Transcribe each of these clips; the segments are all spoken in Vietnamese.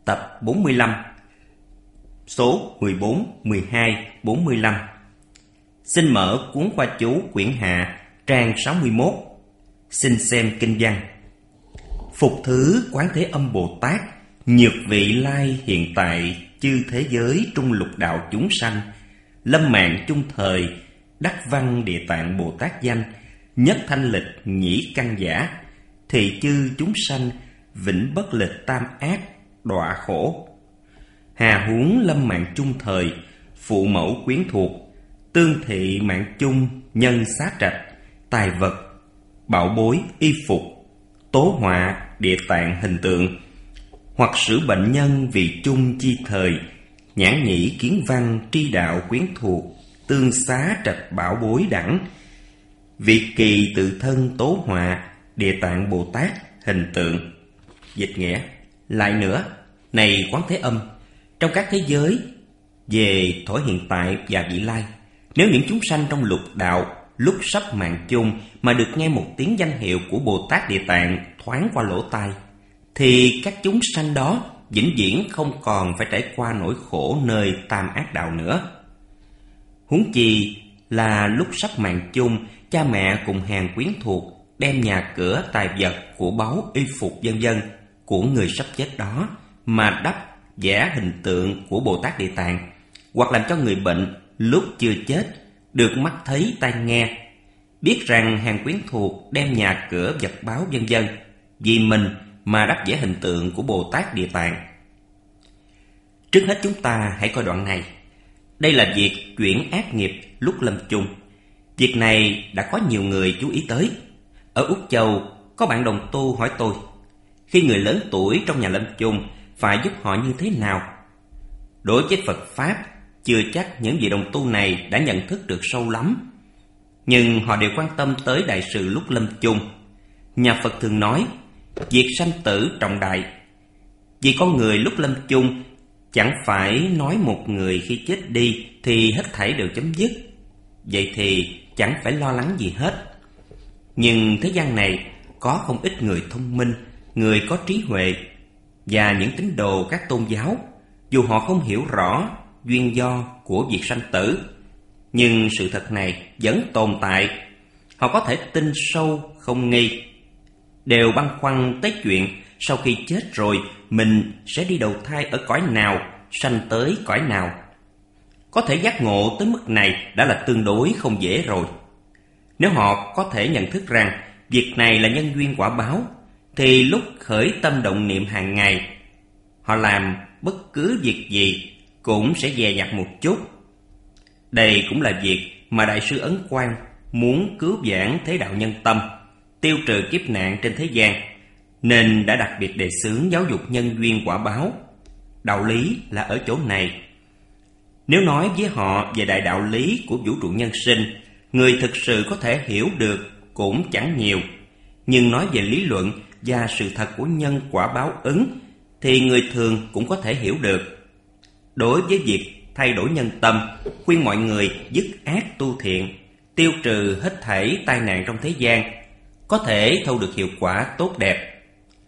tập 45, số 14, 12, 45. Xin mở cuốn khoa chú quyển Hạ, trang 61. Xin xem kinh văn. Phục thứ Quán Thế Âm Bồ Tát, nhược vị lai hiện tại chư thế giới trung lục đạo chúng sanh, lâm mạng chung thời, đắc văn Địa Tạng Bồ Tát danh, nhất thanh lịch nhĩ căn giả, thị chư chúng sanh, vĩnh bất lịch tam ác, đọa khổ. Hà huống lâm mạng chung thời, phụ mẫu quyến thuộc, tương thị mạng chung, nhân xá trạch, tài vật, bảo bối, y phục, tố họa, địa tạng hình tượng, hoặc sử bệnh nhân vì chung chi thời, nhãn nhĩ kiến văn, tri đạo quyến thuộc, tương xá trạch bảo bối đẳng, vị kỳ tự thân tố họa, Địa Tạng Bồ Tát hình tượng. Dịch nghĩa: lại nữa, này Quán Thế Âm, trong các thế giới về thổi hiện tại và vị lai, nếu những chúng sanh trong lục đạo lúc sắp mạng chung mà được nghe một tiếng danh hiệu của Bồ Tát Địa Tạng thoáng qua lỗ tai, thì các chúng sanh đó vĩnh viễn không còn phải trải qua nỗi khổ nơi tam ác đạo nữa. Huống chi là lúc sắp mạng chung, cha mẹ cùng hàng quyến thuộc đem nhà cửa, tài vật, của báu, y phục vân vân của người sắp chết đó mà đắp vẽ hình tượng của Bồ Tát Địa Tạng, hoặc làm cho người bệnh lúc chưa chết được mắt thấy tai nghe, biết rằng hàng quyến thuộc đem nhà cửa, vật báu vân vân vì mình mà đắp vẽ hình tượng của Bồ Tát Địa Tạng. Trước hết chúng ta hãy coi đoạn này. Đây là việc chuyển ác nghiệp lúc lâm chung. Việc này đã có nhiều người chú ý tới. Ở Úc Châu, có bạn đồng tu hỏi tôi, khi người lớn tuổi trong nhà lâm chung phải giúp họ như thế nào? Đối với Phật Pháp, chưa chắc những vị đồng tu này đã nhận thức được sâu lắm, nhưng họ đều quan tâm tới đại sự lúc lâm chung. Nhà Phật thường nói, việc sanh tử trọng đại. Vì con người lúc lâm chung chẳng phải nói một người khi chết đi thì hết thảy đều chấm dứt, vậy thì chẳng phải lo lắng gì hết. Nhưng thế gian này có không ít người thông minh, người có trí huệ và những tín đồ các tôn giáo, dù họ không hiểu rõ duyên do của việc sanh tử, nhưng sự thật này vẫn tồn tại. Họ có thể tin sâu không nghi, đều băn khoăn tới chuyện sau khi chết rồi mình sẽ đi đầu thai ở cõi nào, sanh tới cõi nào. Có thể giác ngộ tới mức này đã là tương đối không dễ rồi. Nếu họ có thể nhận thức rằng việc này là nhân duyên quả báo, thì lúc khởi tâm động niệm hàng ngày, họ làm bất cứ việc gì cũng sẽ dè dặt một chút. Đây cũng là việc mà Đại sư Ấn Quang muốn cứu vãn thế đạo nhân tâm, tiêu trừ kiếp nạn trên thế gian, nên đã đặc biệt đề xướng giáo dục nhân duyên quả báo. Đạo lý là ở chỗ này. Nếu nói với họ về đại đạo lý của vũ trụ nhân sinh, người thực sự có thể hiểu được cũng chẳng nhiều. Nhưng nói về lý luận và sự thật của nhân quả báo ứng thì người thường cũng có thể hiểu được. Đối với việc thay đổi nhân tâm, khuyên mọi người dứt ác tu thiện, tiêu trừ hết thảy tai nạn trong thế gian, có thể thu được hiệu quả tốt đẹp.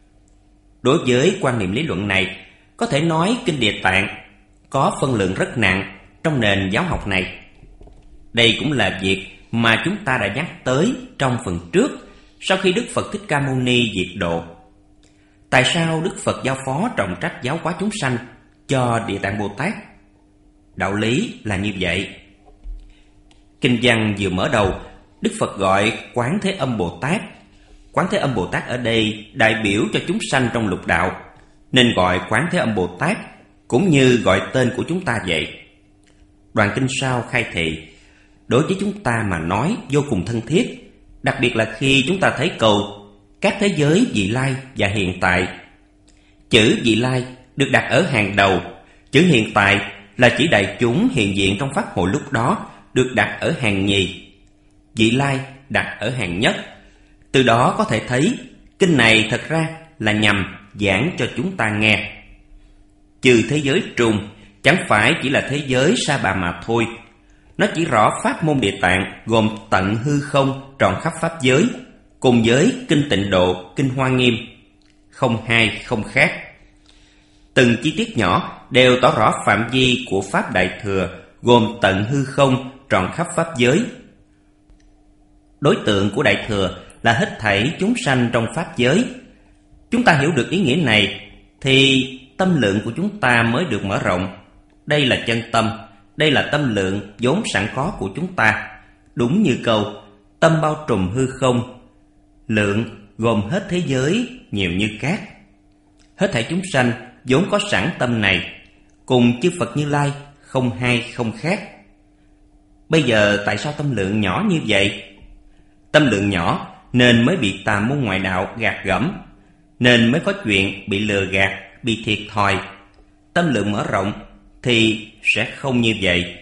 Đối với quan niệm lý luận này, có thể nói Kinh Địa Tạng có phân lượng rất nặng trong nền giáo học này. Đây cũng là việc mà chúng ta đã nhắc tới trong phần trước, sau khi Đức Phật Thích Ca Mâu Ni diệt độ. Tại sao Đức Phật giao phó trọng trách giáo hóa chúng sanh cho Địa Tạng Bồ Tát? Đạo lý là như vậy. Kinh văn vừa mở đầu, Đức Phật gọi Quán Thế Âm Bồ Tát. Quán Thế Âm Bồ Tát ở đây đại biểu cho chúng sanh trong lục đạo, nên gọi Quán Thế Âm Bồ Tát cũng như gọi tên của chúng ta vậy. Đoạn kinh sau khai thị, đối với chúng ta mà nói vô cùng thân thiết, đặc biệt là khi chúng ta thấy câu các thế giới vị lai và hiện tại. Chữ vị lai được đặt ở hàng đầu, chữ hiện tại là chỉ đại chúng hiện diện trong pháp hội lúc đó được đặt ở hàng nhì, vị lai đặt ở hàng nhất. Từ đó có thể thấy kinh này thật ra là nhằm giảng cho chúng ta nghe. Trừ thế giới trùng chẳng phải chỉ là thế giới Sa Bà mà thôi. Nó chỉ rõ pháp môn Địa Tạng gồm tận hư không trọn khắp pháp giới, cùng với kinh Tịnh Độ, kinh Hoa Nghiêm, không hai không khác. Từng chi tiết nhỏ đều tỏ rõ phạm vi của Pháp Đại Thừa, gồm tận hư không, trọn khắp Pháp giới. Đối tượng của Đại Thừa là hết thảy chúng sanh trong Pháp giới. Chúng ta hiểu được ý nghĩa này thì tâm lượng của chúng ta mới được mở rộng. Đây là chân tâm, đây là tâm lượng vốn sẵn có của chúng ta. Đúng như câu tâm bao trùm hư không, lượng gồm hết thế giới nhiều như cát. Hết thảy chúng sanh vốn có sẵn tâm này, cùng chư Phật Như Lai không hai không khác. Bây giờ tại sao tâm lượng nhỏ như vậy? Tâm lượng nhỏ nên mới bị tà môn ngoại đạo gạt gẫm, nên mới có chuyện bị lừa gạt, bị thiệt thòi. Tâm lượng mở rộng thì sẽ không như vậy.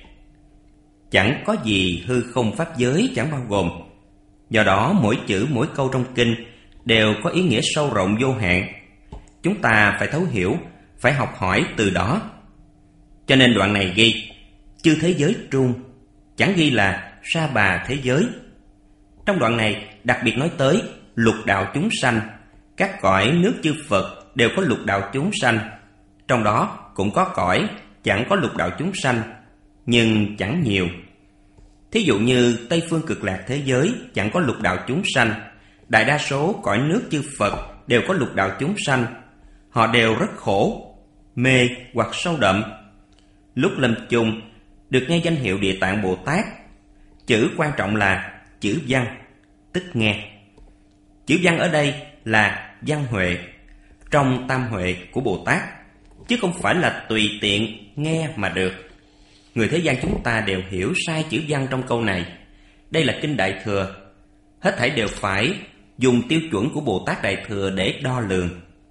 Chẳng có gì hư không pháp giới chẳng bao gồm. Do đó mỗi chữ mỗi câu trong kinh đều có ý nghĩa sâu rộng vô hạn. Chúng ta phải thấu hiểu, phải học hỏi từ đó. Cho nên đoạn này ghi chư thế giới trung, chẳng ghi là sa bà thế giới. Trong đoạn này đặc biệt nói tới lục đạo chúng sanh. Các cõi nước chư Phật đều có lục đạo chúng sanh. Trong đó cũng có cõi chẳng có lục đạo chúng sanh, nhưng chẳng nhiều. Thí dụ như Tây Phương Cực Lạc thế giới chẳng có lục đạo chúng sanh. Đại đa số cõi nước chư Phật đều có lục đạo chúng sanh. Họ đều rất khổ, mê hoặc sâu đậm. Lúc lâm chung được nghe danh hiệu Địa Tạng Bồ Tát. Chữ quan trọng là chữ văn, tức nghe. Chữ văn ở đây là văn huệ, trong tam huệ của Bồ Tát, chứ không phải là tùy tiện nghe mà được. Người thế gian chúng ta đều hiểu sai chữ văn trong câu này. Đây là kinh Đại Thừa, hết thảy đều phải dùng tiêu chuẩn của Bồ Tát Đại Thừa để đo lường.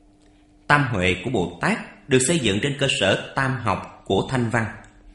Tam huệ của Bồ Tát được xây dựng trên cơ sở tam học của Thanh Văn.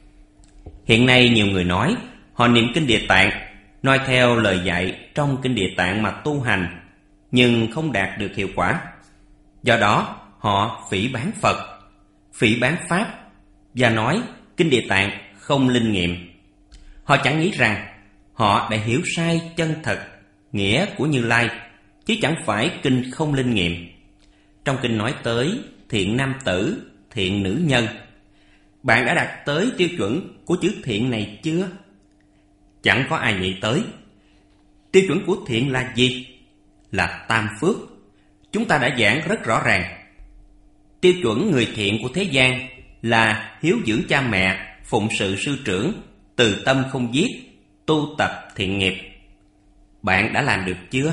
Hiện nay nhiều người nói họ niệm kinh Địa Tạng, nói theo lời dạy trong kinh Địa Tạng mà tu hành, nhưng không đạt được hiệu quả. Do đó họ phỉ báng Phật, phỉ báng Pháp và nói kinh Địa Tạng không linh nghiệm. Họ chẳng nghĩ rằng họ đã hiểu sai chân thật nghĩa của Như Lai, chứ chẳng phải kinh không linh nghiệm. Trong kinh nói tới thiện nam tử, thiện nữ nhân. Bạn đã đạt tới tiêu chuẩn của chữ thiện này chưa? Chẳng có ai nghĩ tới. Tiêu chuẩn của thiện là gì? Là tam phước. Chúng ta đã giảng rất rõ ràng. Tiêu chuẩn người thiện của thế gian là hiếu dưỡng cha mẹ, phụng sự sư trưởng, từ tâm không giết, tu tập thiện nghiệp. Bạn đã làm được chưa?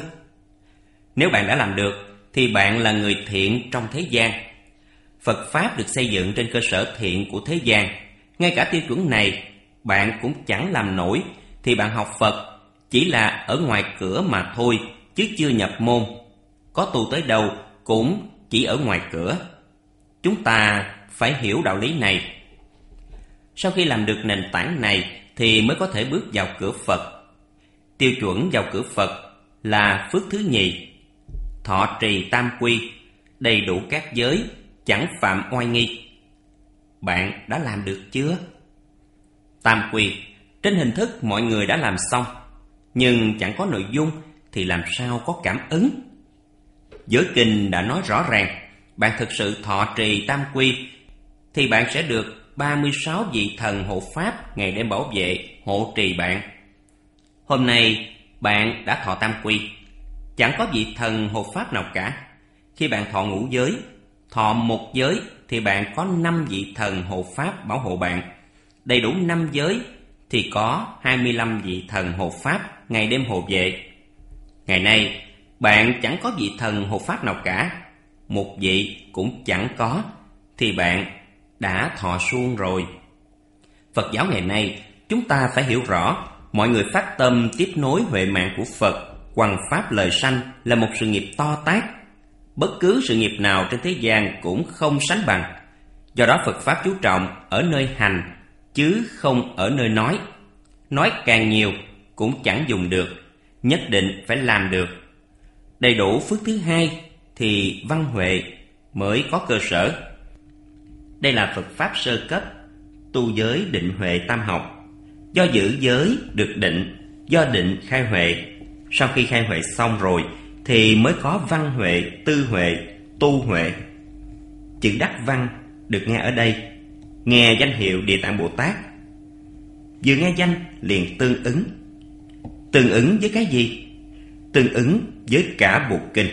Nếu bạn đã làm được thì bạn là người thiện trong thế gian. Phật Pháp được xây dựng trên cơ sở thiện của thế gian. Ngay cả tiêu chuẩn này bạn cũng chẳng làm nổi thì bạn học Phật chỉ là ở ngoài cửa mà thôi, chứ chưa nhập môn. Có tu tới đâu cũng chỉ ở ngoài cửa. Chúng ta phải hiểu đạo lý này. Sau khi làm được nền tảng này thì mới có thể bước vào cửa Phật. Tiêu chuẩn vào cửa Phật là phước thứ nhì, thọ trì tam quy, đầy đủ các giới, chẳng phạm oai nghi. Bạn đã làm được chưa? Tam quy trên hình thức mọi người đã làm xong, nhưng chẳng có nội dung thì làm sao có cảm ứng? Giới kinh đã nói rõ ràng, bạn thực sự thọ trì tam quy thì bạn sẽ được 36 vị thần hộ pháp ngày đêm bảo vệ, hộ trì bạn. Hôm nay bạn đã thọ tam quy, chẳng có vị thần hộ pháp nào cả. Khi bạn thọ ngũ giới, thọ một giới thì bạn có 5 vị thần hộ pháp bảo hộ bạn. Đầy đủ 5 giới thì có 25 vị thần hộ pháp ngày đêm hộ vệ. Ngày nay bạn chẳng có vị thần hộ pháp nào cả, một vị cũng chẳng có, thì bạn đã thọ suông rồi. Phật giáo ngày nay chúng ta phải hiểu rõ, mọi người phát tâm tiếp nối huệ mạng của Phật, hoằng pháp lời sanh là một sự nghiệp to tát. Bất cứ sự nghiệp nào trên thế gian cũng không sánh bằng. Do đó Phật Pháp chú trọng ở nơi hành, chứ không ở nơi nói. Nói càng nhiều cũng chẳng dùng được, nhất định phải làm được. Đầy đủ phước thứ hai thì văn huệ mới có cơ sở. Đây là Phật Pháp sơ cấp, tu giới định huệ tam học. Do giữ giới được định, do định khai huệ. Sau khi khai huệ xong rồi thì mới có văn huệ, tư huệ, tu huệ. Chữ đắc văn được nghe ở đây. Nghe danh hiệu Địa Tạng Bồ Tát, vừa nghe danh liền tương ứng. Tương ứng với cái gì? Tương ứng với cả bộ kinh.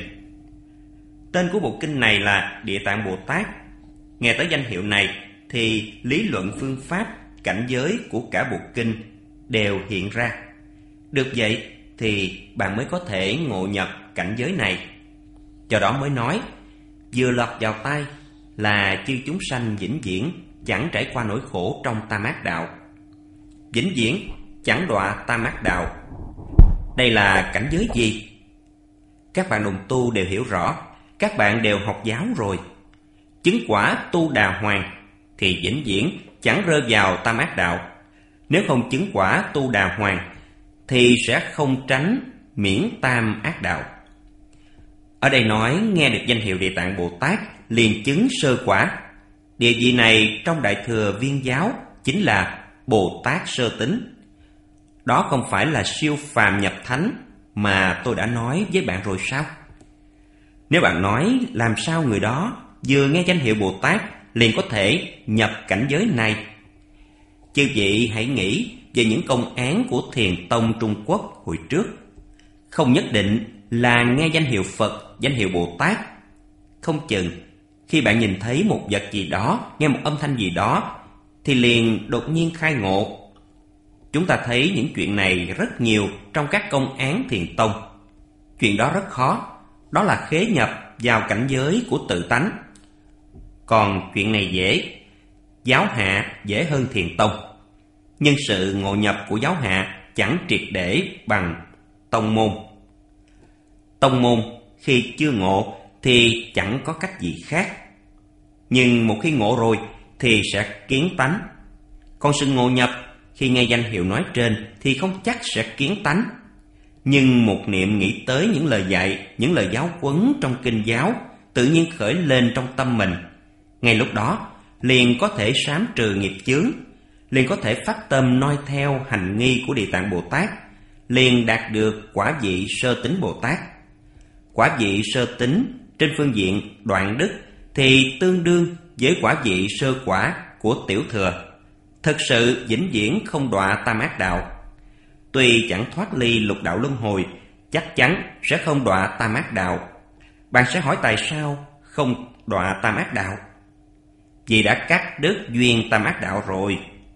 Tên của bộ kinh này là Địa Tạng Bồ Tát. Nghe tới danh hiệu này thì lý luận, phương pháp, cảnh giới của cả bộ kinh đều hiện ra. Được vậy thì bạn mới có thể ngộ nhập cảnh giới này. Do đó mới nói, vừa lọt vào tai là chư chúng sanh vĩnh viễn chẳng trải qua nỗi khổ trong tam ác đạo, vĩnh viễn chẳng đọa tam ác đạo. Đây là cảnh giới gì? Các bạn đồng tu đều hiểu rõ, các bạn đều học giáo rồi. Chứng quả tu đà hoàng thì vĩnh viễn chẳng rơi vào tam ác đạo. Nếu không chứng quả tu đà hoàng thì sẽ không tránh miễn tam ác đạo. Ở đây nói nghe được danh hiệu Địa Tạng Bồ Tát liền chứng sơ quả. Địa vị này trong Đại Thừa Viên giáo chính là Bồ Tát sơ tính. Đó không phải là siêu phàm nhập thánh mà tôi đã nói với bạn rồi sao? Nếu bạn nói làm sao người đó vừa nghe danh hiệu Bồ Tát liền có thể nhập cảnh giới này? Chư vị hãy nghĩ về những công án của Thiền Tông Trung Quốc hồi trước. Không nhất định là nghe danh hiệu Phật, danh hiệu Bồ Tát. Không chừng khi bạn nhìn thấy một vật gì đó, nghe một âm thanh gì đó thì liền đột nhiên khai ngộ. Chúng ta thấy những chuyện này rất nhiều trong các công án Thiền Tông. Chuyện đó rất khó, đó là khế nhập vào cảnh giới của tự tánh. Còn chuyện này dễ, giáo hạ dễ hơn Thiền Tông. Nhưng sự ngộ nhập của giáo hạ chẳng triệt để bằng tông môn. Tông môn khi chưa ngộ thì chẳng có cách gì khác. Nhưng một khi ngộ rồi thì sẽ kiến tánh. Còn sự ngộ nhập khi nghe danh hiệu nói trên thì không chắc sẽ kiến tánh. Nhưng một niệm nghĩ tới những lời dạy, những lời giáo huấn trong kinh giáo tự nhiên khởi lên trong tâm mình. Ngay lúc đó liền có thể sám trừ nghiệp chướng, liền có thể phát tâm noi theo hành nghi của Địa Tạng Bồ Tát, liền đạt được quả vị sơ tính Bồ Tát. Quả vị sơ tính trên phương diện đoạn đức thì tương đương với quả vị sơ quả của tiểu thừa, thực sự vĩnh viễn không đọa tam ác đạo. Tuy chẳng thoát ly lục đạo luân hồi, chắc chắn sẽ không đọa tam ác đạo. Bạn sẽ hỏi tại sao không đọa tam ác đạo? Vì đã cắt đứt duyên tam ác đạo rồi.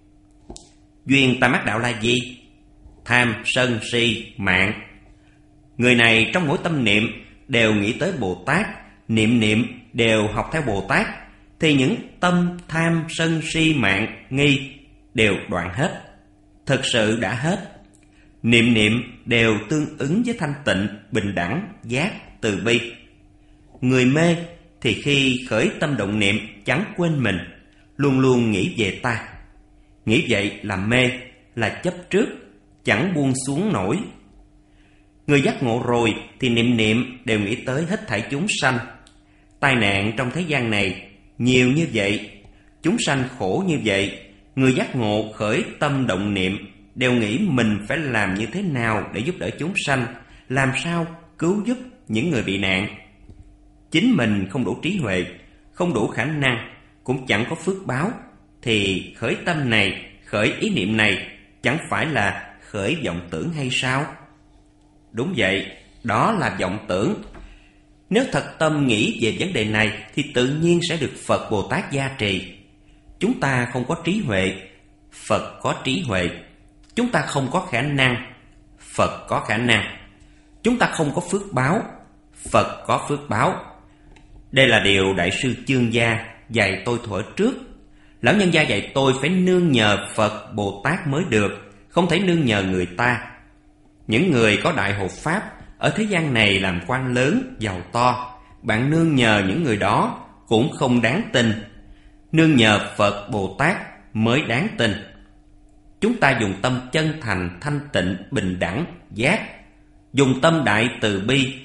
Duyên tam ác đạo là gì? Tham, sân, si, mạng. Người này trong mỗi tâm niệm đều nghĩ tới Bồ Tát, niệm niệm đều học theo Bồ Tát, thì những tâm tham, sân, si, mạng, nghi đều đoạn hết, thực sự đã hết. Niệm niệm đều tương ứng với thanh tịnh, bình đẳng, giác, từ bi. Người mê thì khi khởi tâm động niệm chẳng quên mình, luôn luôn nghĩ về ta. Nghĩ vậy là mê, là chấp trước, chẳng buông xuống nổi. Người giác ngộ rồi thì niệm niệm đều nghĩ tới hết thảy chúng sanh. Tai nạn trong thế gian này nhiều như vậy, chúng sanh khổ như vậy, người giác ngộ khởi tâm động niệm đều nghĩ mình phải làm như thế nào để giúp đỡ chúng sanh, làm sao cứu giúp những người bị nạn. Chính mình không đủ trí huệ, không đủ khả năng, cũng chẳng có phước báo, thì khởi tâm này, khởi ý niệm này chẳng phải là khởi vọng tưởng hay sao? Đúng vậy, đó là vọng tưởng. Nếu thật tâm nghĩ về vấn đề này thì tự nhiên sẽ được Phật Bồ Tát gia trì. Chúng ta không có trí huệ, Phật có trí huệ. Chúng ta không có khả năng, Phật có khả năng. Chúng ta không có phước báo, Phật có phước báo. Đây là điều Đại sư Chương Gia dạy tôi thuở trước. Lão nhân gia dạy tôi phải nương nhờ Phật Bồ Tát mới được, không thể nương nhờ người ta. Những người có đại hộ pháp ở thế gian này làm quan lớn, giàu to, bạn nương nhờ những người đó cũng không đáng tin. Nương nhờ Phật Bồ Tát mới đáng tin. Chúng ta dùng tâm chân thành, thanh tịnh, bình đẳng, giác, dùng tâm đại từ bi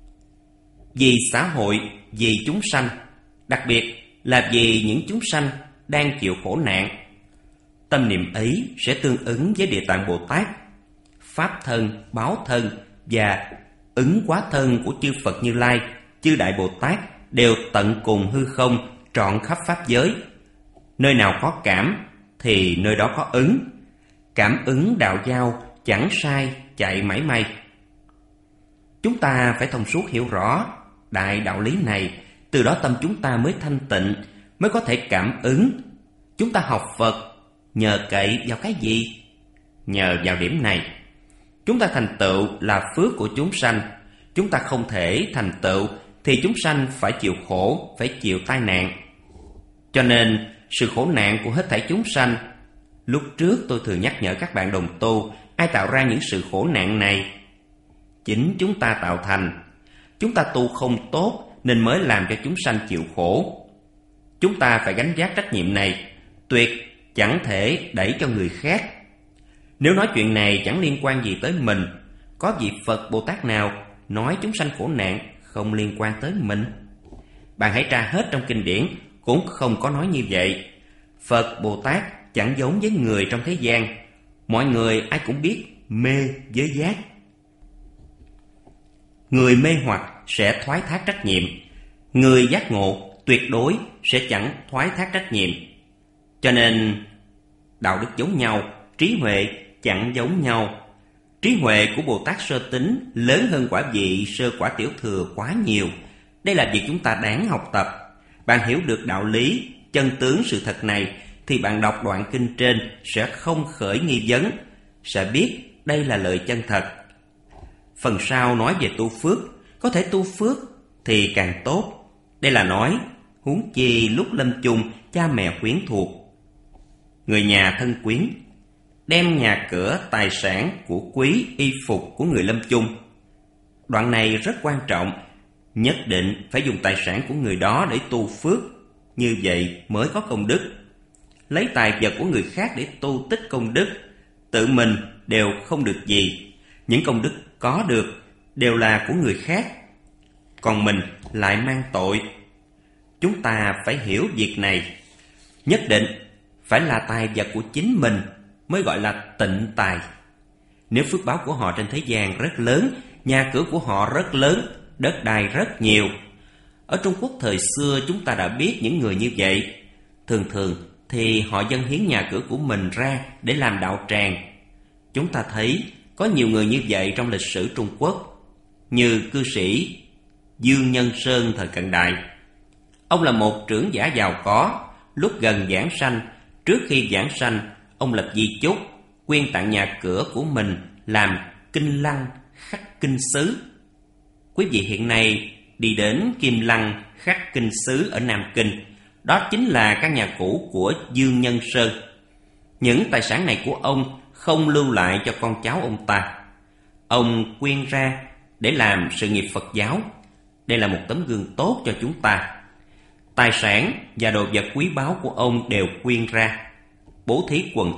vì xã hội, vì chúng sanh, đặc biệt là vì những chúng sanh đang chịu khổ nạn. Tâm niệm ấy sẽ tương ứng với Địa Tạng Bồ Tát. Pháp thân, báo thân và ứng hóa thân của chư Phật Như Lai, chư Đại Bồ Tát đều tận cùng hư không, trọn khắp pháp giới, Nơi nào có cảm thì nơi đó có ứng. Cảm ứng đạo giao chẳng sai chạy mảy may. Chúng ta phải thông suốt hiểu rõ đại đạo lý này, từ đó tâm chúng ta mới thanh tịnh, mới có thể cảm ứng. Chúng ta học Phật nhờ cậy vào cái gì? Nhờ vào điểm này. Chúng ta thành tựu là phước của chúng sanh. Chúng ta không thể thành tựu thì chúng sanh phải chịu khổ, phải chịu tai nạn. Cho nên sự khổ nạn của hết thảy chúng sanh, lúc trước tôi thường nhắc nhở các bạn đồng tu, ai tạo ra những sự khổ nạn này? Chính chúng ta tạo thành. Chúng ta tu không tốt nên mới làm cho chúng sanh chịu khổ. Chúng ta phải gánh vác trách nhiệm này, tuyệt chẳng thể đẩy cho người khác. Nếu nói chuyện này chẳng liên quan gì tới mình, có vị Phật Bồ Tát nào nói chúng sanh khổ nạn không liên quan tới mình? Bạn hãy tra hết trong kinh điển, cũng không có nói như vậy. Phật Bồ Tát chẳng giống với người trong thế gian. Mọi người ai cũng biết mê với giác. Người mê hoặc sẽ thoái thác trách nhiệm. Người giác ngộ tuyệt đối sẽ chẳng thoái thác trách nhiệm. Cho nên đạo đức giống nhau, trí huệ chẳng giống nhau. Trí huệ của Bồ Tát sơ tín lớn hơn quả vị sơ quả tiểu thừa quá nhiều. Đây là việc chúng ta đáng học tập. Bạn hiểu được đạo lý, chân tướng sự thật này thì bạn đọc đoạn kinh trên sẽ không khởi nghi vấn, sẽ biết đây là lời chân thật. Phần sau nói về tu phước, có thể tu phước thì càng tốt. Đây là nói huống chi lúc lâm chung cha mẹ quyến thuộc, người nhà thân quyến, đem nhà cửa, tài sản, của quý, y phục của người lâm chung. Đoạn này rất quan trọng, nhất định phải dùng tài sản của người đó để tu phước, như vậy mới có công đức. Lấy tài vật của người khác để tu tích công đức, tự mình đều không được gì. Những công đức có được đều là của người khác, còn mình lại mang tội. Chúng ta phải hiểu việc này. Nhất định phải là tài vật của chính mình mới gọi là tịnh tài. Nếu phước báo của họ trên thế gian rất lớn, nhà cửa của họ rất lớn, đất đai rất nhiều. Ở Trung Quốc thời xưa chúng ta đã biết những người như vậy. Thường thường thì họ dâng hiến nhà cửa của mình ra để làm đạo tràng. Chúng ta thấy có nhiều người như vậy trong lịch sử Trung Quốc, như cư sĩ Dương Nhân Sơn thời cận đại. Ông là một trưởng giả giàu có. Lúc gần giảng sanh, trước khi giảng sanh, ông lập di chúc quyên tặng nhà cửa của mình làm kinh lăng khắc kinh xứ. Quý vị hiện nay đi đến Kim Lăng khắc kinh xứ ở Nam Kinh, đó chính là căn nhà cũ của Dương Nhân Sơn. Những tài sản này của ông không lưu lại cho con cháu ông ta. Ông quyên ra để làm sự nghiệp Phật giáo. Đây là một tấm gương tốt cho chúng ta. Tài sản và đồ vật quý báu của ông đều quyên ra. Bố thí quần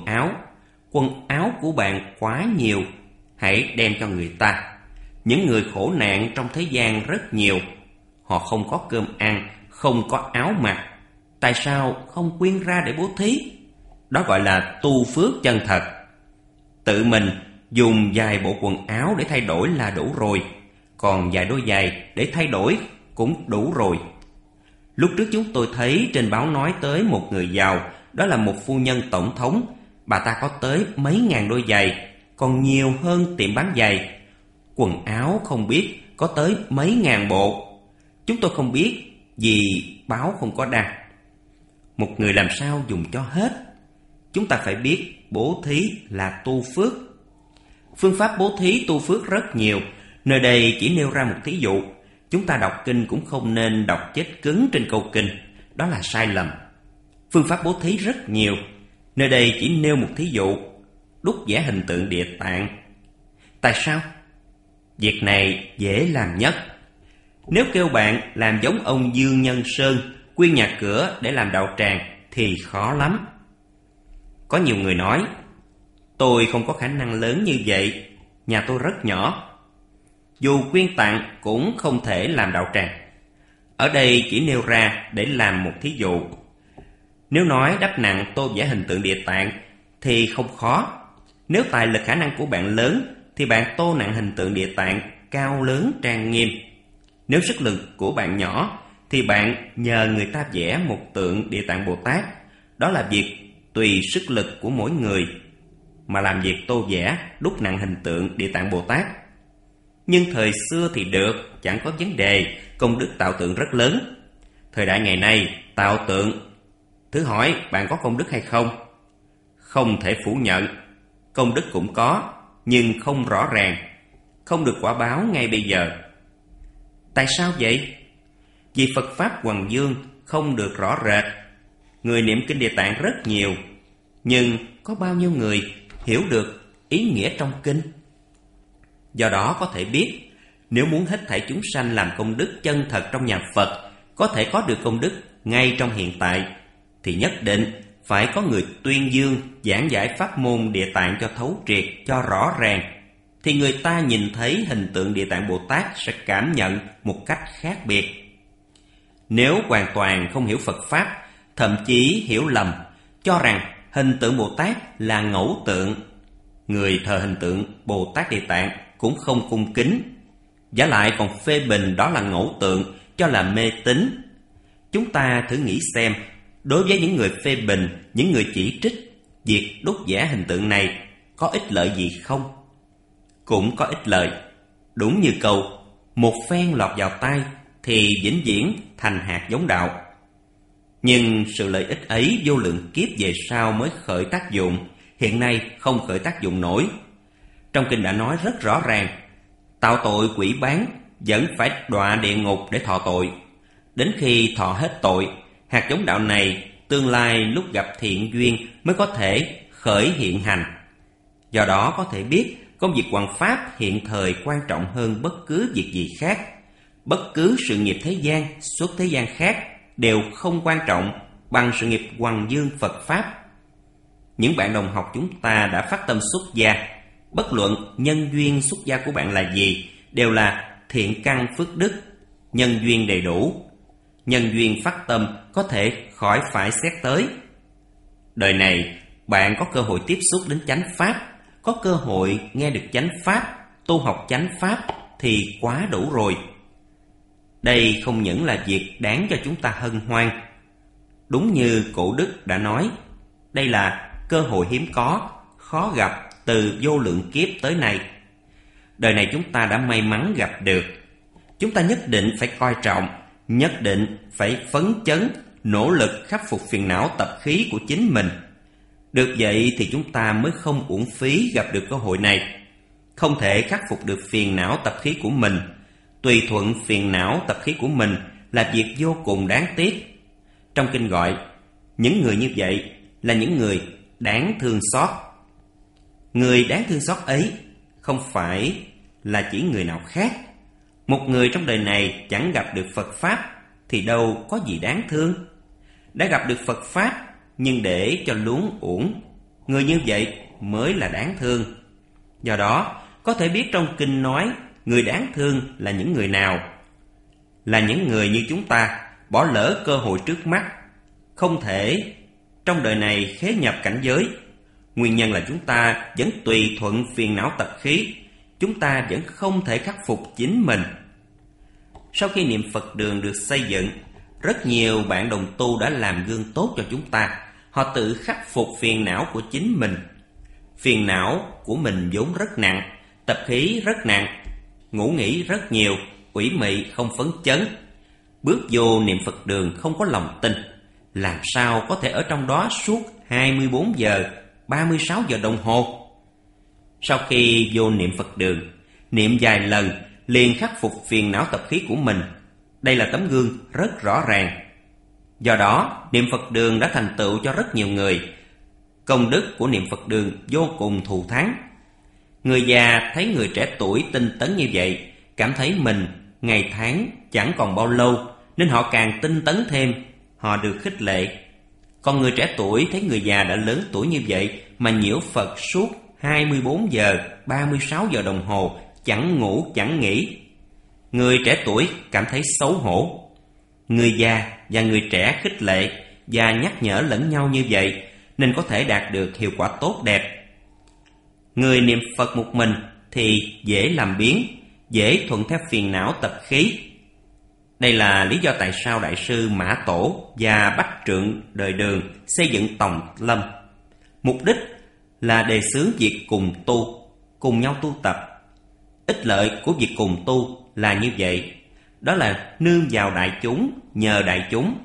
áo của bạn quá nhiều, hãy đem cho người ta. Những người khổ nạn trong thế gian rất nhiều. Họ không có cơm ăn, không có áo mặc. Tại sao không quyên ra để bố thí? Đó gọi là tu phước chân thật. Tự mình dùng vài bộ quần áo để thay đổi là đủ rồi, còn vài đôi giày để thay đổi cũng đủ rồi. Lúc trước chúng tôi thấy trên báo nói tới một người giàu, đó là một phu nhân tổng thống. Bà ta có tới mấy ngàn đôi giày, còn nhiều hơn tiệm bán giày. Quần áo không biết có tới mấy ngàn bộ. Chúng tôi không biết vì báo không có đăng. Một người làm sao dùng cho hết? Chúng ta phải biết bố thí là tu phước. Phương pháp bố thí tu phước rất nhiều. Nơi đây chỉ nêu ra một thí dụ. Chúng ta đọc kinh cũng không nên đọc chết cứng trên câu kinh, đó là sai lầm. Phương pháp bố thí rất nhiều. Nơi đây chỉ nêu một thí dụ, đúc vẽ hình tượng Địa Tạng. Tại sao? Việc này dễ làm nhất. Nếu kêu bạn làm giống ông Dương Nhân Sơn, quyên nhà cửa để làm đạo tràng thì khó lắm. Có nhiều người nói, tôi không có khả năng lớn như vậy, nhà tôi rất nhỏ. Dù quyên tặng cũng không thể làm đạo tràng. Ở đây chỉ nêu ra để làm một thí dụ. Nếu nói đắp nặng tô vẽ hình tượng Địa Tạng thì không khó. Nếu tài lực khả năng của bạn lớn thì bạn tô nặng hình tượng Địa Tạng cao lớn trang nghiêm. Nếu sức lực của bạn nhỏ thì bạn nhờ người ta vẽ một tượng Địa Tạng Bồ Tát. đó là việc tùy sức lực của mỗi người mà làm việc tô vẽ, đúc nặng hình tượng Địa Tạng Bồ Tát. Nhưng thời xưa thì được, chẳng có vấn đề, công đức tạo tượng rất lớn. Thời đại ngày nay, tạo tượng, thử hỏi bạn có công đức hay không? Không thể phủ nhận, công đức cũng có, nhưng không rõ ràng, không được quả báo ngay bây giờ. Tại sao vậy? Vì Phật Pháp Hoằng Dương không được rõ rệt. Người niệm kinh Địa Tạng rất nhiều, nhưng có bao nhiêu người hiểu được ý nghĩa trong kinh? Do đó có thể biết, nếu muốn hết thảy chúng sanh làm công đức chân thật trong nhà Phật, có thể có được công đức ngay trong hiện tại, thì nhất định phải có người tuyên dương, giảng giải pháp môn Địa Tạng cho thấu triệt, cho rõ ràng, thì người ta nhìn thấy hình tượng Địa Tạng Bồ Tát sẽ cảm nhận một cách khác biệt. Nếu hoàn toàn không hiểu Phật Pháp, thậm chí hiểu lầm, cho rằng hình tượng Bồ Tát là ngẫu tượng, người thờ hình tượng Bồ Tát Địa Tạng cũng không cung kính, vả lại còn phê bình đó là ngẫu tượng, cho là mê tín. Chúng ta thử nghĩ xem, đối với những người phê bình, những người chỉ trích, việc đúc vẽ hình tượng này có ích lợi gì không? Cũng có ích lợi. Đúng như câu, một phen lọt vào tai thì vĩnh viễn thành hạt giống đạo. Nhưng sự lợi ích ấy vô lượng kiếp về sau mới khởi tác dụng, hiện nay không khởi tác dụng nổi. Trong kinh đã nói rất rõ ràng, tạo tội quỷ bán vẫn phải đọa địa ngục để thọ tội. Đến khi thọ hết tội, hạt giống đạo này tương lai lúc gặp thiện duyên mới có thể khởi hiện hành. Do đó có thể biết, công việc hoằng pháp hiện thời quan trọng hơn bất cứ việc gì khác. Bất cứ sự nghiệp thế gian, xuất thế gian khác đều không quan trọng bằng sự nghiệp hoằng dương Phật Pháp. Những bạn đồng học chúng ta đã phát tâm xuất gia, bất luận nhân duyên xuất gia của bạn là gì, đều là thiện căn phước đức, nhân duyên đầy đủ. Nhân duyên phát tâm có thể khỏi phải xét tới. Đời này bạn có cơ hội tiếp xúc đến chánh pháp, có cơ hội nghe được chánh pháp, tu học chánh pháp thì quá đủ rồi. Đây không những là việc đáng cho chúng ta hân hoan. Đúng như Cổ Đức đã nói, đây là cơ hội hiếm có, khó gặp từ vô lượng kiếp tới nay. Đời này chúng ta đã may mắn gặp được. Chúng ta nhất định phải coi trọng, nhất định phải phấn chấn, nỗ lực khắc phục phiền não tập khí của chính mình. Được vậy thì chúng ta mới không uổng phí gặp được cơ hội này. Không thể khắc phục được phiền não tập khí của mình, tùy thuận phiền não tập khí của mình là việc vô cùng đáng tiếc. Trong kinh gọi, những người như vậy là những người đáng thương xót. Người đáng thương xót ấy không phải là chỉ người nào khác. Một người trong đời này chẳng gặp được Phật Pháp thì đâu có gì đáng thương. Đã gặp được Phật Pháp nhưng để cho luống uổng, người như vậy mới là đáng thương. Do đó, có thể biết trong kinh nói người đáng thương là những người nào. Là những người như chúng ta bỏ lỡ cơ hội trước mắt, không thể trong đời này khế nhập cảnh giới. Nguyên nhân là chúng ta vẫn tùy thuận phiền não tập khí, chúng ta vẫn không thể khắc phục chính mình. Sau khi niệm Phật đường được xây dựng, rất nhiều bạn đồng tu đã làm gương tốt cho chúng ta. Họ tự khắc phục phiền não của chính mình. Phiền não của mình vốn rất nặng, tập khí rất nặng, ngủ nghỉ rất nhiều, ủy mị không phấn chấn. Bước vô niệm Phật đường không có lòng tin, làm sao có thể ở trong đó suốt 24 giờ, 36 giờ đồng hồ. Sau khi vô niệm Phật đường, niệm vài lần liền khắc phục phiền não tập khí của mình. Đây là tấm gương rất rõ ràng. Do đó, niệm Phật đường đã thành tựu cho rất nhiều người. Công đức của niệm Phật đường vô cùng thù thắng. Người già thấy người trẻ tuổi tinh tấn như vậy, cảm thấy mình ngày tháng chẳng còn bao lâu, nên họ càng tinh tấn thêm, họ được khích lệ. Còn người trẻ tuổi thấy người già đã lớn tuổi như vậy mà nhiễu Phật suốt 24 giờ, 36 giờ đồng hồ, chẳng ngủ chẳng nghỉ. Người trẻ tuổi cảm thấy xấu hổ. Người già và người trẻ khích lệ và nhắc nhở lẫn nhau như vậy nên có thể đạt được hiệu quả tốt đẹp. Người niệm Phật một mình thì dễ làm biếng, dễ thuận theo phiền não tập khí. Đây là lý do tại sao Đại sư Mã Tổ và Bách Trượng đời Đường xây dựng Tòng Lâm. Mục đích là đề xướng việc cùng tu, cùng nhau tu tập. Ích lợi của việc cùng tu là như vậy, đó là nương vào đại chúng, nhờ đại chúng.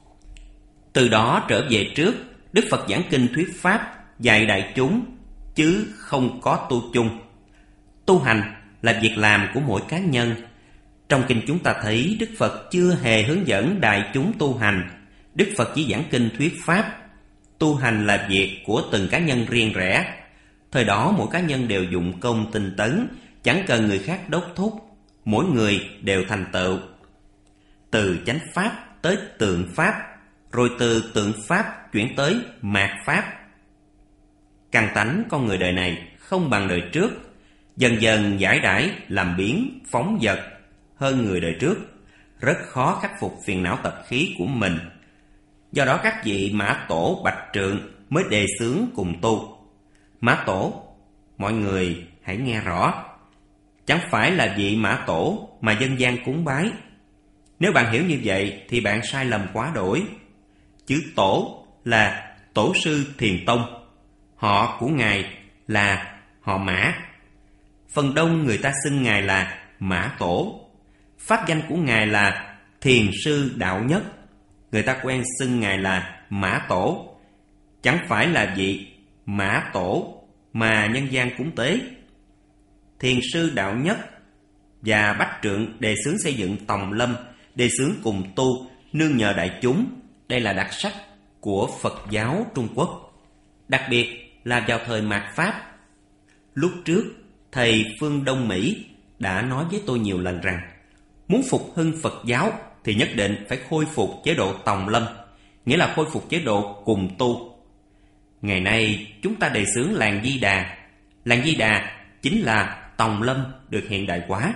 Từ đó trở về trước, Đức Phật giảng kinh thuyết pháp, dạy đại chúng, chứ không có tu chung. Tu hành là việc làm của mỗi cá nhân. Trong kinh chúng ta thấy Đức Phật chưa hề hướng dẫn đại chúng tu hành. Đức Phật chỉ giảng kinh thuyết pháp. Tu hành là việc của từng cá nhân riêng rẽ. Thời đó mỗi cá nhân đều dụng công tinh tấn, chẳng cần người khác đốc thúc. Mỗi người đều thành tựu. Từ chánh pháp tới tượng pháp, rồi từ tượng pháp chuyển tới mạt pháp. Căn tánh con người đời này không bằng đời trước, dần dần giải đãi làm biến phóng dật hơn người đời trước, rất khó khắc phục phiền não tập khí của mình. Do đó các vị Mã Tổ, Bạch Trượng mới đề xướng cùng tu. Mã Tổ, mọi người hãy nghe rõ, chẳng phải là vị Mã Tổ mà dân gian cúng bái. Nếu bạn hiểu như vậy thì bạn sai lầm quá đổi. Chữ Tổ là Tổ sư Thiền Tông, họ của Ngài là họ Mã. Phần đông người ta xưng Ngài là Mã Tổ. Pháp danh của Ngài là Thiền sư Đạo Nhất, người ta quen xưng Ngài là Mã Tổ. Chẳng phải là vị Mã Tổ mà nhân gian cúng tế. Thiền sư Đạo Nhất và Bách Trượng đề xướng xây dựng Tòng Lâm, đề xướng cùng tu, nương nhờ đại chúng. Đây là đặc sắc của Phật giáo Trung Quốc, đặc biệt là vào thời mạt Pháp. Lúc trước, thầy Phương Đông Mỹ đã nói với tôi nhiều lần rằng muốn phục hưng Phật giáo thì nhất định phải khôi phục chế độ Tòng Lâm, nghĩa là khôi phục chế độ cùng tu. Ngày nay chúng ta đề xướng làng Di Đà. Làng Di Đà chính là Tòng Lâm được hiện đại hóa.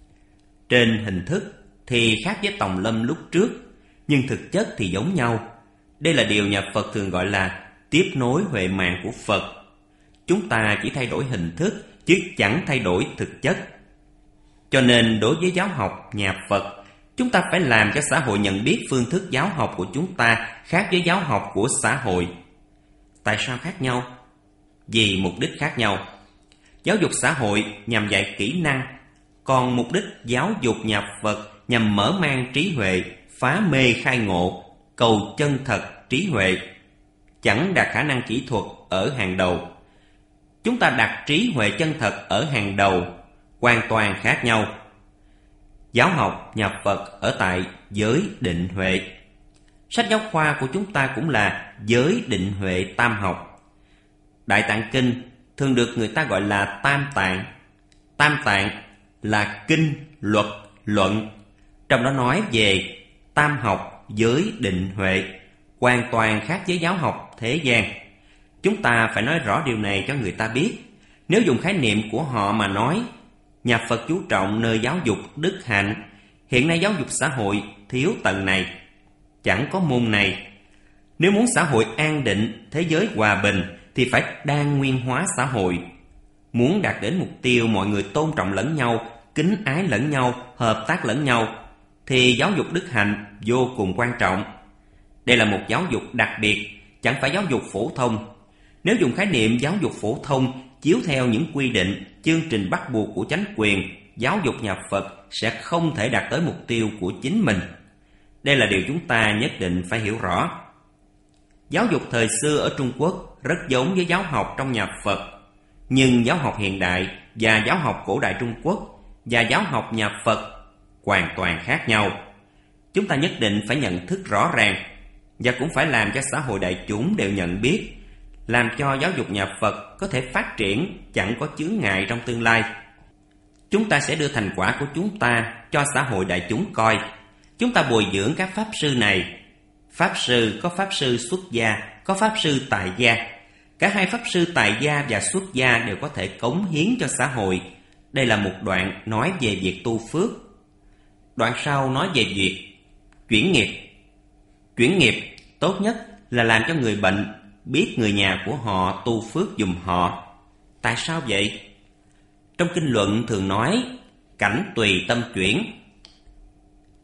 Trên hình thức thì khác với Tòng Lâm lúc trước, nhưng thực chất thì giống nhau. Đây là điều nhà Phật thường gọi là tiếp nối huệ mạng của Phật. Chúng ta chỉ thay đổi hình thức chứ chẳng thay đổi thực chất. Cho nên đối với giáo học nhà Phật, chúng ta phải làm cho xã hội nhận biết phương thức giáo học của chúng ta khác với giáo học của xã hội. Tại sao khác nhau? Vì mục đích khác nhau. Giáo dục xã hội nhằm dạy kỹ năng, còn mục đích giáo dục nhà Phật nhằm mở mang trí huệ, phá mê khai ngộ, cầu chân thật trí huệ. Chẳng đặt khả năng kỹ thuật ở hàng đầu. Chúng ta đặt trí huệ chân thật ở hàng đầu, hoàn toàn khác nhau. Giáo học nhà Phật ở tại giới định huệ. Sách giáo khoa của chúng ta cũng là giới định huệ tam học. Đại Tạng Kinh thường được người ta gọi là Tam Tạng. Tam Tạng là kinh, luật, luận. Trong đó nói về tam học giới định huệ, hoàn toàn khác với giáo học thế gian. Chúng ta phải nói rõ điều này cho người ta biết. Nếu dùng khái niệm của họ mà nói, nhà Phật chú trọng nơi giáo dục đức hạnh. Hiện nay giáo dục xã hội thiếu tầng này, chẳng có môn này. Nếu muốn xã hội an định, thế giới hòa bình thì phải đa nguyên hóa xã hội. Muốn đạt đến mục tiêu mọi người tôn trọng lẫn nhau, kính ái lẫn nhau, hợp tác lẫn nhau, thì giáo dục đức hạnh vô cùng quan trọng. Đây là một giáo dục đặc biệt, chẳng phải giáo dục phổ thông. Nếu dùng khái niệm giáo dục phổ thông chiếu theo những quy định, chương trình bắt buộc của chánh quyền, giáo dục nhà Phật sẽ không thể đạt tới mục tiêu của chính mình. Đây là điều chúng ta nhất định phải hiểu rõ. Giáo dục thời xưa ở Trung Quốc rất giống với giáo học trong nhà Phật, nhưng giáo học hiện đại và giáo học cổ đại Trung Quốc và giáo học nhà Phật hoàn toàn khác nhau. Chúng ta nhất định phải nhận thức rõ ràng và cũng phải làm cho xã hội đại chúng đều nhận biết, làm cho giáo dục nhà Phật có thể phát triển chẳng có chướng ngại trong tương lai. Chúng ta sẽ đưa thành quả của chúng ta cho xã hội đại chúng coi. Chúng ta bồi dưỡng các pháp sư này. Pháp sư có pháp sư xuất gia, có pháp sư tại gia. Cả hai pháp sư tại gia và xuất gia đều có thể cống hiến cho xã hội. Đây là một đoạn nói về việc tu phước. Đoạn sau nói về việc chuyển nghiệp. Chuyển nghiệp tốt nhất là làm cho người bệnh biết người nhà của họ tu phước giùm họ. Tại sao vậy? Trong kinh luận thường nói cảnh tùy tâm chuyển.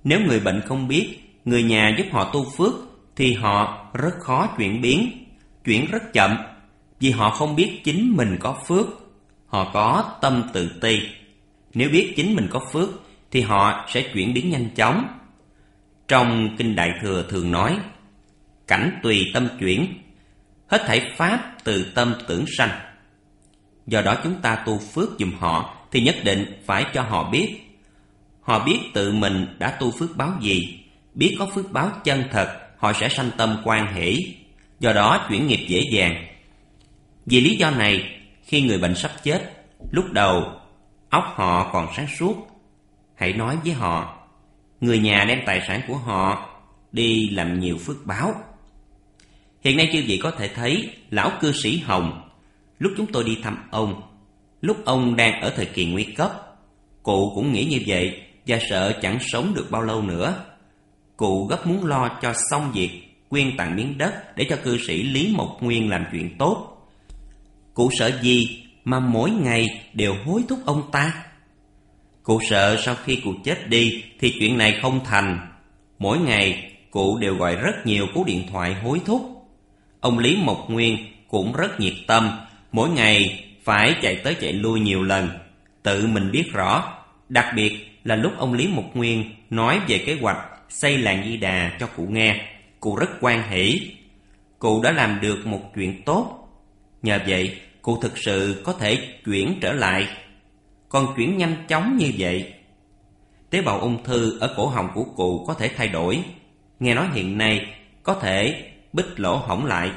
Nếu người bệnh không biết người nhà giúp họ tu phước thì họ rất khó chuyển rất chậm, vì họ không biết chính mình có phước. Họ có tâm tự ti. Nếu biết chính mình có phước thì họ sẽ chuyển biến nhanh chóng. Trong Kinh Đại Thừa thường nói: cảnh tùy tâm chuyển, hết thảy pháp từ tâm tưởng sanh. Do đó chúng ta tu phước giùm họ thì nhất định phải cho họ biết. Họ biết tự mình đã tu phước báo gì, biết có phước báo chân thật, họ sẽ sanh tâm hoan hỷ, do đó chuyển nghiệp dễ dàng. Vì lý do này, khi người bệnh sắp chết, lúc đầu óc họ còn sáng suốt, hãy nói với họ: người nhà đem tài sản của họ đi làm nhiều phước báo. Hiện nay chư vị có thể thấy lão cư sĩ Hồng, lúc chúng tôi đi thăm ông, lúc ông đang ở thời kỳ nguy cấp, cụ cũng nghĩ như vậy và sợ chẳng sống được bao lâu nữa. Cụ gấp muốn lo cho xong việc quyên tặng miếng đất để cho cư sĩ Lý Mộc Nguyên làm chuyện tốt. Cụ sợ gì mà mỗi ngày đều hối thúc ông ta? Cụ sợ sau khi cụ chết đi thì chuyện này không thành. Mỗi ngày cụ đều gọi rất nhiều cú điện thoại hối thúc. Ông Lý Mộc Nguyên cũng rất nhiệt tâm, mỗi ngày phải chạy tới chạy lui nhiều lần, tự mình biết rõ. Đặc biệt là lúc ông Lý Mộc Nguyên nói về kế hoạch xây làng Di Đà cho cụ nghe, cụ rất hoan hỷ. Cụ đã làm được một chuyện tốt. Nhờ vậy, cụ thực sự có thể chuyển trở lại. Còn chuyển nhanh chóng như vậy, tế bào ung thư ở cổ họng của cụ có thể thay đổi. Nghe nói hiện nay có thể bít lỗ hổng lại.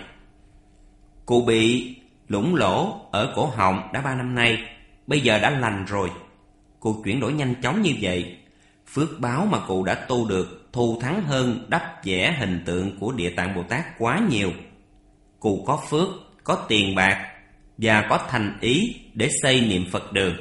Cụ bị lủng lỗ ở cổ họng đã 3 năm nay, bây giờ đã lành rồi. Cụ chuyển đổi nhanh chóng như vậy, phước báo mà cụ đã tu được thù thắng hơn đắp vẽ hình tượng của Địa Tạng Bồ Tát quá nhiều. Cụ có phước, có tiền bạc và có thành ý để xây niệm Phật đường.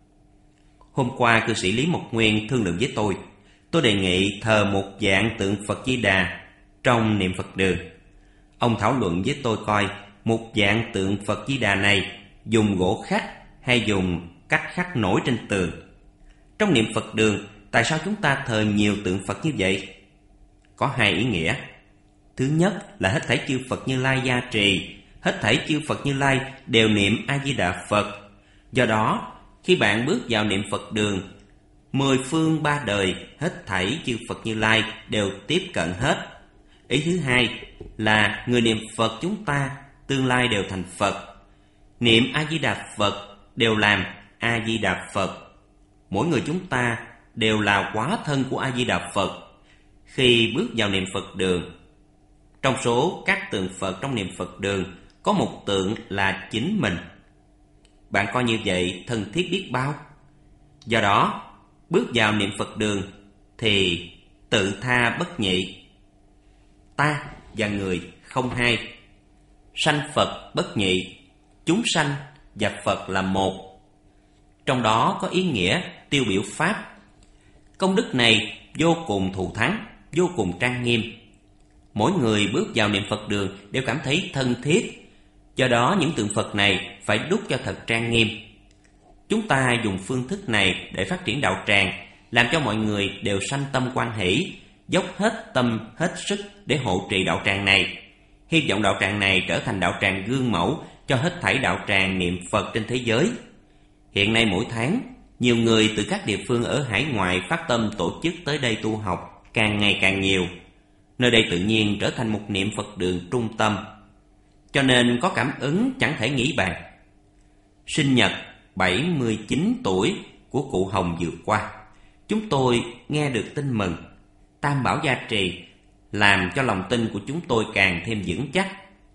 Hôm qua cư sĩ Lý Mộc Nguyên thương lượng với tôi đề nghị thờ một dạng tượng Phật Di Đà trong niệm Phật đường. Ông thảo luận với tôi coi một dạng tượng Phật Di Đà này dùng gỗ khắc hay dùng cách khắc nổi trên tường. Trong niệm Phật đường, tại sao chúng ta thờ nhiều tượng Phật như vậy? Có 2 ý nghĩa. Thứ nhất là hết thảy chư Phật Như Lai gia trì, hết thảy chư Phật Như Lai đều niệm A Di Đà Phật. Do đó, khi bạn bước vào niệm Phật đường, 10 phương 3 đời, hết thảy chư Phật Như Lai đều tiếp cận hết. Ý thứ hai là người niệm Phật chúng ta tương lai đều thành Phật. Niệm A Di Đà Phật đều làm A Di Đà Phật. Mỗi người chúng ta đều là hóa thân của A Di Đà Phật. Khi bước vào niệm Phật đường, trong số các tượng Phật trong niệm Phật đường có một tượng là chính mình. Bạn coi như vậy thân thiết biết bao. Do đó, bước vào niệm Phật đường thì tự tha bất nhị. Ta và người không hai, sanh Phật bất nhị, chúng sanh và Phật là một. Trong đó có ý nghĩa tiêu biểu pháp. Công đức này vô cùng thù thắng, vô cùng trang nghiêm. Mỗi người bước vào niệm Phật đường đều cảm thấy thân thiết. Do đó những tượng Phật này phải đúc cho thật trang nghiêm. Chúng ta dùng phương thức này để phát triển đạo tràng, làm cho mọi người đều sanh tâm hoan hỷ, dốc hết tâm, hết sức để hộ trì đạo tràng này. Hy vọng đạo tràng này trở thành đạo tràng gương mẫu cho hết thảy đạo tràng niệm Phật trên thế giới. Hiện nay mỗi tháng, nhiều người từ các địa phương ở hải ngoại phát tâm tổ chức tới đây tu học càng ngày càng nhiều. Nơi đây tự nhiên trở thành một niệm Phật đường trung tâm. Cho nên có cảm ứng chẳng thể nghĩ bàn. Sinh nhật 79 tuổi của cụ Hồng vừa qua, chúng tôi nghe được tin mừng. Tam bảo gia trì làm cho lòng tin của chúng tôi càng thêm vững chắc.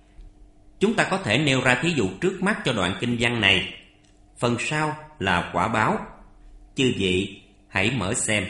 Chúng ta có thể nêu ra thí dụ trước mắt cho đoạn kinh văn này. Phần sau là quả báo. Chư vị hãy mở xem.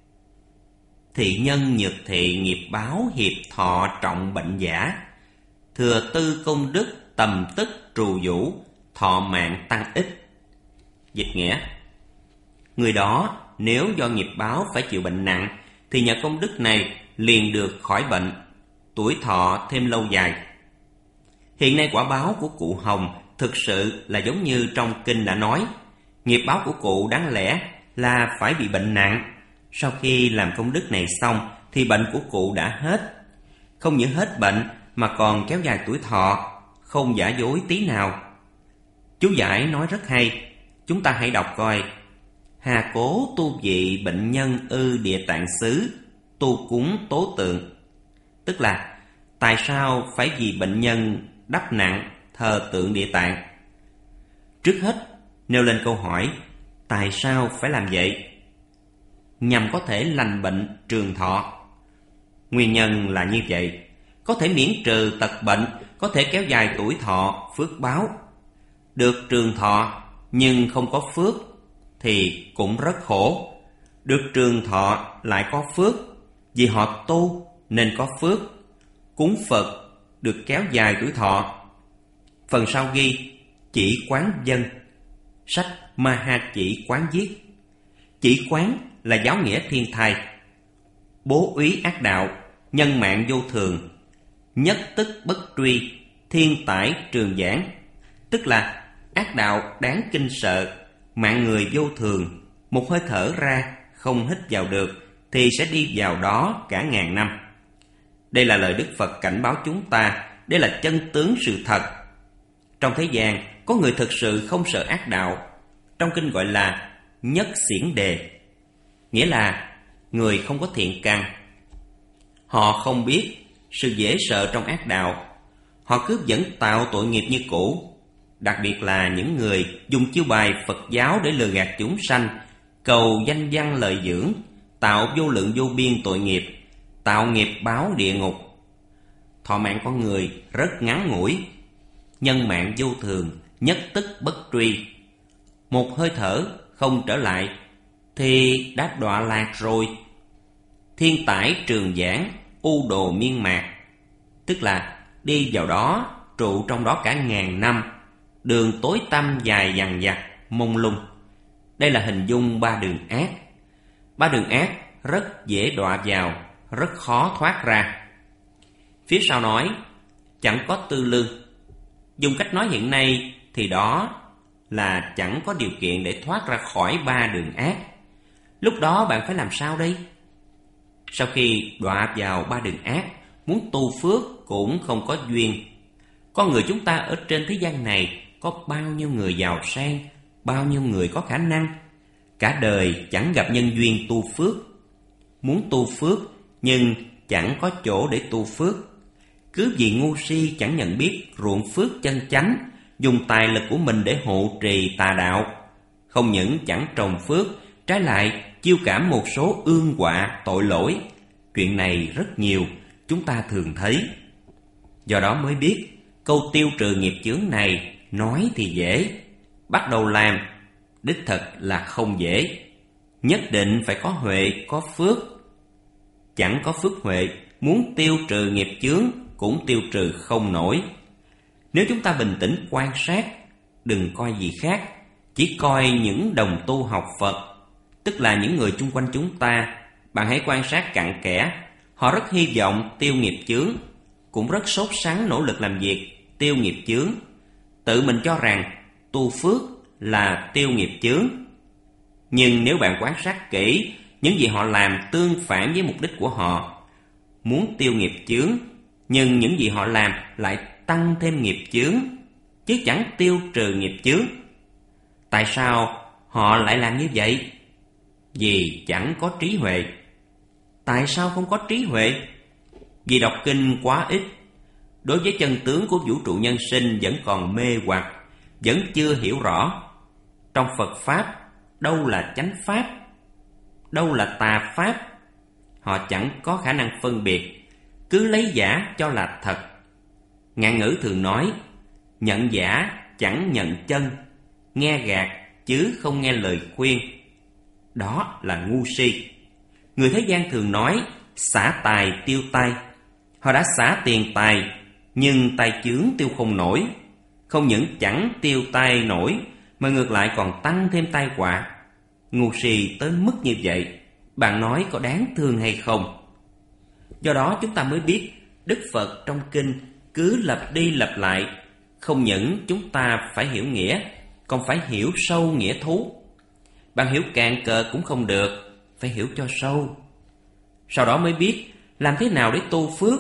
Thị nhân nhược thị nghiệp báo hiệp thọ trọng bệnh giả. Thừa tư công đức tầm tức trù vũ, thọ mạng tăng ích. Dịch nghĩa: người đó nếu do nghiệp báo phải chịu bệnh nặng thì nhờ công đức này liền được khỏi bệnh, tuổi thọ thêm lâu dài. Hiện nay quả báo của cụ Hồng thực sự là giống như trong kinh đã nói. Nghiệp báo của cụ đáng lẽ là phải bị bệnh nặng, Sau khi làm công đức này xong thì bệnh của cụ đã hết. Không những hết bệnh mà còn kéo dài tuổi thọ, không giả dối tí nào. Chú giải nói rất hay, chúng ta hãy đọc coi. Hà cố tu vị bệnh nhân ư địa tạng xứ, tu cúng tố tượng. Tức là tại sao phải vì bệnh nhân đắp nặng thờ tượng địa tạng? Trước hết nêu lên câu hỏi tại sao phải làm vậy? Nhằm có thể lành bệnh trường thọ. Nguyên nhân là như vậy, có thể miễn trừ tật bệnh, có thể kéo dài tuổi thọ, phước báo. Được trường thọ nhưng không có phước thì cũng rất khổ. Được trường thọ lại có phước, vì họ tu nên có phước. Cúng Phật được kéo dài tuổi thọ. Phần sau ghi chỉ quán dân. Sách Maha Chỉ Quán viết, chỉ quán là giáo nghĩa thiên thai. Bố úy ác đạo, nhân mạng vô thường, nhất tức bất truy, thiên tải trường giảng. Tức là ác đạo đáng kinh sợ, mạng người vô thường, một hơi thở ra không hít vào được thì sẽ đi vào đó cả ngàn năm. Đây là lời Đức Phật cảnh báo chúng ta, đây là chân tướng sự thật. Trong thế gian có người thực sự không sợ ác đạo, trong kinh gọi là nhất xiển đề, nghĩa là người không có thiện căn. Họ không biết sự dễ sợ trong ác đạo, họ cứ vẫn tạo tội nghiệp như cũ. Đặc biệt là những người dùng chiêu bài Phật giáo để lừa gạt chúng sanh, cầu danh văn lợi dưỡng, tạo vô lượng vô biên tội nghiệp, tạo nghiệp báo địa ngục. Thọ mạng con người rất ngắn ngủi, nhân mạng vô thường, nhất tức bất truy. Một hơi thở không trở lại thì đã đọa lạc rồi. Thiên tải trường giảng, u đồ miên mạc. Tức là đi vào đó, trụ trong đó cả ngàn năm. Đường tối tăm dài dằng dặc, mông lung. Đây là hình dung ba đường ác. Ba đường ác rất dễ đọa vào, rất khó thoát ra. Phía sau nói chẳng có tư lương. Dùng cách nói hiện nay thì đó là chẳng có điều kiện để thoát ra khỏi ba đường ác. Lúc đó bạn phải làm sao đây? Sau khi đọa vào ba đường ác, muốn tu phước cũng không có duyên. Con người chúng ta ở trên thế gian này có bao nhiêu người giàu sang, bao nhiêu người có khả năng, cả đời chẳng gặp nhân duyên tu phước. Muốn tu phước nhưng chẳng có chỗ để tu phước. Cứ vì ngu si chẳng nhận biết ruộng phước chân chánh, dùng tài lực của mình để hộ trì tà đạo. Không những chẳng trồng phước, trái lại chiêu cảm một số ương họa tội lỗi. Chuyện này rất nhiều, chúng ta thường thấy. Do đó mới biết câu tiêu trừ nghiệp chướng này nói thì dễ, bắt đầu làm đích thực là không dễ. Nhất định phải có huệ, có phước. Chẳng có phước huệ, muốn tiêu trừ nghiệp chướng cũng tiêu trừ không nổi. Nếu chúng ta bình tĩnh quan sát, đừng coi gì khác, chỉ coi những đồng tu học Phật, tức là những người chung quanh chúng ta. Bạn hãy quan sát cặn kẽ. Họ rất hy vọng tiêu nghiệp chướng, cũng rất sốt sắng nỗ lực làm việc tiêu nghiệp chướng. Tự mình cho rằng tu phước là tiêu nghiệp chướng. Nhưng nếu bạn quan sát kỹ, những gì họ làm tương phản với mục đích của họ. Muốn tiêu nghiệp chướng, nhưng những gì họ làm lại tăng thêm nghiệp chướng, chứ chẳng tiêu trừ nghiệp chướng. Tại sao họ lại làm như vậy? Vì chẳng có trí huệ. Tại sao không có trí huệ? Vì đọc kinh quá ít. Đối với chân tướng của vũ trụ nhân sinh vẫn còn mê hoặc, vẫn chưa hiểu rõ. Trong Phật Pháp, đâu là chánh Pháp, đâu là tà Pháp? Họ chẳng có khả năng phân biệt, cứ lấy giả cho là thật. Ngạn ngữ thường nói, nhận giả chẳng nhận chân, nghe gạt chứ không nghe lời khuyên. Đó là ngu si. Người thế gian thường nói, xả tài tiêu tai. Họ đã xả tiền tài, nhưng tài chướng tiêu không nổi. Không những chẳng tiêu tai nổi, mà ngược lại còn tăng thêm tai họa. Ngu si tới mức như vậy, bạn nói có đáng thương hay không? Do đó chúng ta mới biết Đức Phật trong kinh cứ lặp đi lặp lại. Không những chúng ta phải hiểu nghĩa, còn phải hiểu sâu nghĩa thú. Bạn hiểu cạn cờ cũng không được, phải hiểu cho sâu. Sau đó mới biết làm thế nào để tu phước,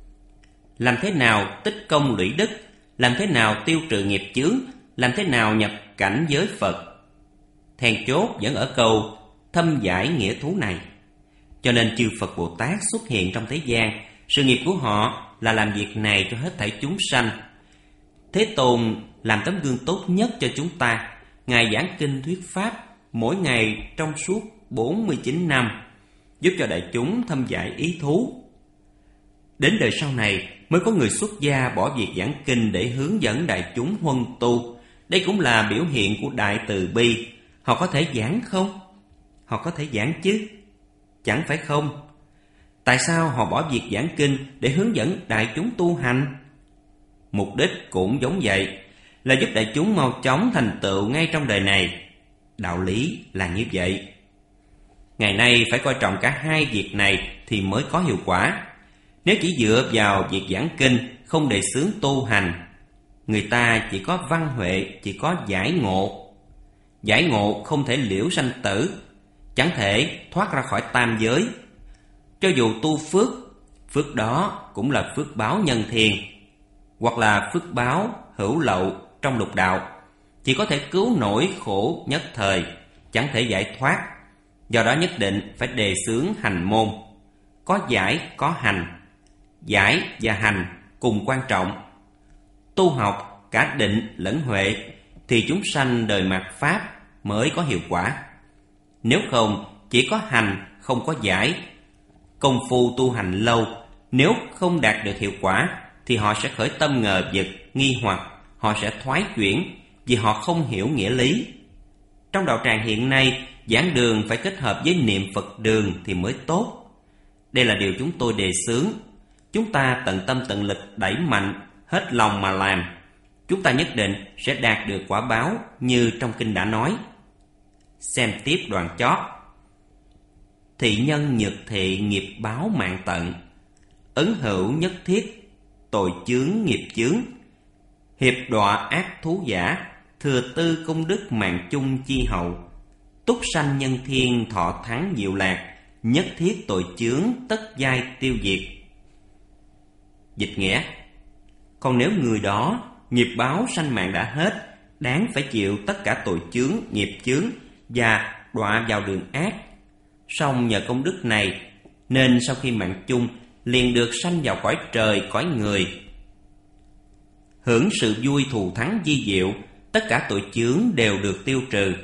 làm thế nào tích công lũy đức, làm thế nào tiêu trừ nghiệp chướng, làm thế nào nhập cảnh giới Phật. Then chốt vẫn ở câu thâm giải nghĩa thú này. Cho nên chư Phật Bồ Tát xuất hiện trong thế gian, sự nghiệp của họ là làm việc này cho hết thảy chúng sanh. Thế Tôn làm tấm gương tốt nhất cho chúng ta. Ngài giảng kinh thuyết pháp mỗi ngày trong suốt 49 năm, giúp cho đại chúng thâm giải ý thú. Đến đời sau này mới có người xuất gia bỏ việc giảng kinh để hướng dẫn đại chúng huân tu. Đây cũng là biểu hiện của đại từ bi. Họ có thể giảng không? Họ có thể giảng chứ, chẳng phải không? Tại sao họ bỏ việc giảng kinh để hướng dẫn đại chúng tu hành? Mục đích cũng giống vậy, là giúp đại chúng mau chóng thành tựu ngay trong đời này. Đạo lý là như vậy. Ngày nay phải coi trọng cả hai việc này thì mới có hiệu quả. Nếu chỉ dựa vào việc giảng kinh, không đề xướng tu hành, người ta chỉ có văn huệ, chỉ có giải ngộ. Giải ngộ không thể liễu sanh tử, chẳng thể thoát ra khỏi tam giới. Cho dù tu phước, phước đó cũng là phước báo nhân thiên, hoặc là phước báo hữu lậu trong lục đạo, chỉ có thể cứu nổi khổ nhất thời, chẳng thể giải thoát. Do đó nhất định phải đề xướng hành môn. Có giải, có hành. Giải và hành cùng quan trọng. Tu học cả định lẫn huệ thì chúng sanh đời mạt Pháp mới có hiệu quả. Nếu không, chỉ có hành không có giải, công phu tu hành lâu, nếu không đạt được hiệu quả thì họ sẽ khởi tâm ngờ vực, nghi hoặc, họ sẽ thoái chuyển vì họ không hiểu nghĩa lý. Trong đạo tràng hiện nay, giảng đường phải kết hợp với niệm Phật đường thì mới tốt. Đây là điều chúng tôi đề xướng. Chúng ta tận tâm tận lực đẩy mạnh, hết lòng mà làm, chúng ta nhất định sẽ đạt được quả báo như trong kinh đã nói. Xem tiếp đoạn chót. Thị nhân nhược thị nghiệp báo mạng tận, ấn hữu nhất thiết tội chướng nghiệp chướng, hiệp đọa ác thú giả, thừa tư công đức mạng chung chi hậu, túc sanh nhân thiên thọ thắng diệu lạc, nhất thiết tội chướng tất giai tiêu diệt. Dịch nghĩa: còn nếu người đó nghiệp báo sanh mạng đã hết, đáng phải chịu tất cả tội chướng, nghiệp chướng và đọa vào đường ác. Song nhờ công đức này nên sau khi mạng chung liền được sanh vào cõi trời, cõi người, hưởng sự vui thù thắng vi diệu, tất cả tội chướng đều được tiêu trừ.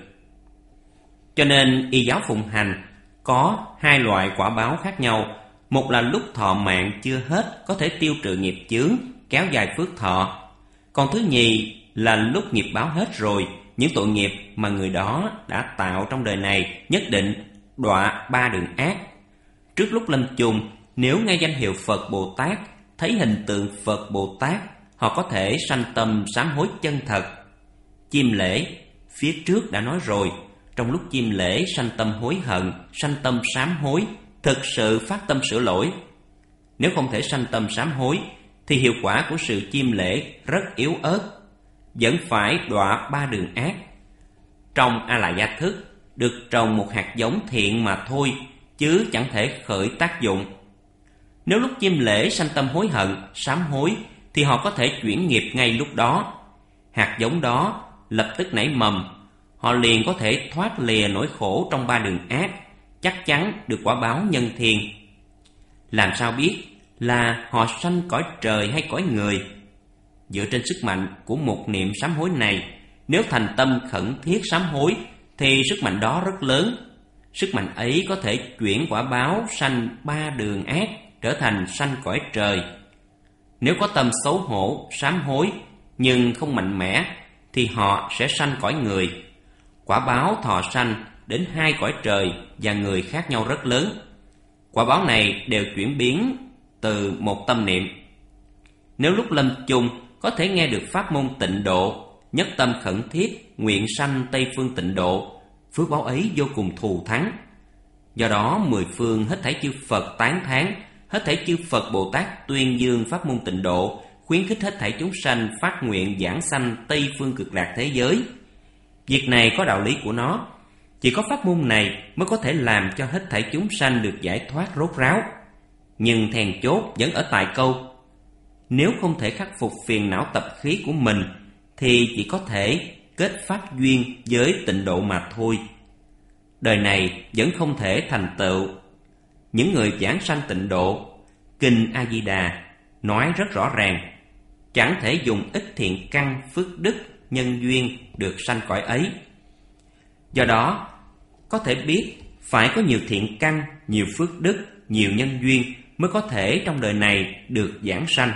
Cho nên y giáo phụng hành có hai loại quả báo khác nhau. Một là lúc thọ mạng chưa hết có thể tiêu trừ nghiệp chướng, kéo dài phước thọ. Còn thứ nhì là lúc nghiệp báo hết rồi, những tội nghiệp mà người đó đã tạo trong đời này nhất định đọa ba đường ác. Trước lúc lâm chung, nếu nghe danh hiệu Phật Bồ Tát, thấy hình tượng Phật Bồ Tát, họ có thể sanh tâm sám hối chân thật. Chiêm lễ phía trước đã nói rồi, trong lúc chiêm lễ sanh tâm hối hận, sanh tâm sám hối, thực sự phát tâm sửa lỗi. Nếu không thể sanh tâm sám hối thì hiệu quả của sự chiêm lễ rất yếu ớt, vẫn phải đọa ba đường ác. Trong A La Gia Thức được trồng một hạt giống thiện mà thôi, chứ chẳng thể khởi tác dụng. Nếu lúc chiêm lễ sanh tâm hối hận, sám hối thì họ có thể chuyển nghiệp ngay lúc đó. Hạt giống đó lập tức nảy mầm, họ liền có thể thoát lìa nỗi khổ trong ba đường ác, chắc chắn được quả báo nhân thiên. Làm sao biết là họ sanh cõi trời hay cõi người? Dựa trên sức mạnh của một niệm sám hối này, nếu thành tâm khẩn thiết sám hối thì sức mạnh đó rất lớn. Sức mạnh ấy có thể chuyển quả báo sanh ba đường ác trở thành sanh cõi trời. Nếu có tâm xấu hổ, sám hối nhưng không mạnh mẽ thì họ sẽ sanh cõi người. Quả báo thọ sanh đến hai cõi trời và người khác nhau rất lớn. Quả báo này đều chuyển biến từ một tâm niệm. Nếu lúc lâm chung có thể nghe được pháp môn tịnh độ, nhất tâm khẩn thiết nguyện sanh Tây phương tịnh độ, phước báo ấy vô cùng thù thắng. Do đó mười phương hết thảy chư Phật tán thán, hết thảy chư Phật Bồ Tát tuyên dương pháp môn tịnh độ, khuyến khích hết thảy chúng sanh phát nguyện giảng sanh Tây phương cực lạc thế giới. Việc này có đạo lý của nó. Chỉ có pháp môn này mới có thể làm cho hết thảy chúng sanh được giải thoát rốt ráo. Nhưng then chốt vẫn ở tại câu: nếu không thể khắc phục phiền não tập khí của mình thì chỉ có thể kết pháp duyên với tịnh độ mà thôi. Đời này vẫn không thể thành tựu. Những người giảng sanh tịnh độ, Kinh A Di Đà nói rất rõ ràng: chẳng thể dùng ít thiện căn, phước đức, nhân duyên được sanh cõi ấy. Do đó, có thể biết phải có nhiều thiện căn, nhiều phước đức, nhiều nhân duyên mới có thể trong đời này được giảng sanh.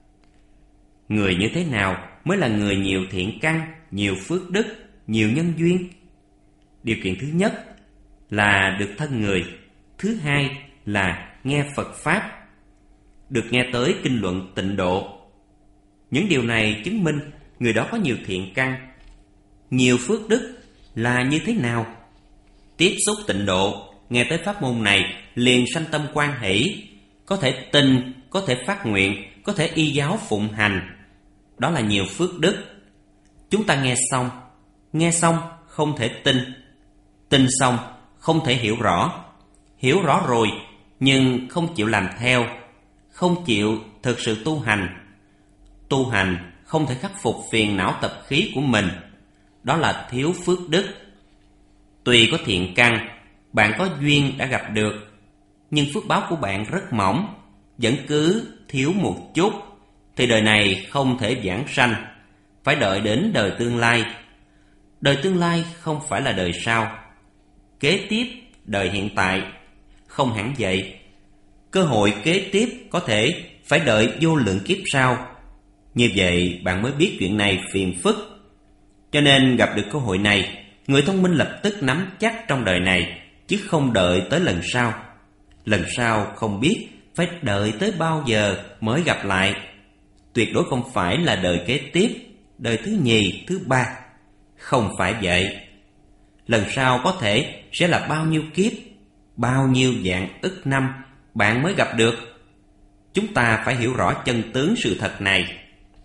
Người như thế nào mới là người nhiều thiện căn, nhiều phước đức, nhiều nhân duyên? Điều kiện thứ nhất là được thân người, thứ hai là nghe Phật Pháp, được nghe tới kinh luận tịnh độ. Những điều này chứng minh người đó có nhiều thiện căn, nhiều phước đức là như thế nào? Tiếp xúc tịnh độ, nghe tới pháp môn này liền sanh tâm hoan hỷ, có thể tin, có thể phát nguyện, có thể y giáo phụng hành. Đó là nhiều phước đức. Chúng ta nghe xong không thể tin xong không thể hiểu rõ rồi nhưng không chịu làm theo, không chịu thực sự tu hành không thể khắc phục phiền não tập khí của mình. Đó là thiếu phước đức. Tuy có thiện căn, bạn có duyên đã gặp được, nhưng phước báo của bạn rất mỏng, vẫn cứ thiếu một chút, thì đời này không thể vãng sanh, phải đợi đến đời tương lai. Đời tương lai không phải là đời sau. Kế tiếp đời hiện tại, không hẳn vậy. Cơ hội kế tiếp có thể phải đợi vô lượng kiếp sau. Như vậy bạn mới biết chuyện này phiền phức. Cho nên gặp được cơ hội này, người thông minh lập tức nắm chắc trong đời này, chứ không đợi tới lần sau. Lần sau không biết phải đợi tới bao giờ mới gặp lại. Tuyệt đối không phải là đời kế tiếp, đời thứ nhì, thứ ba. Không phải vậy. Lần sau có thể sẽ là bao nhiêu kiếp, bao nhiêu vạn ức năm bạn mới gặp được. Chúng ta phải hiểu rõ chân tướng sự thật này.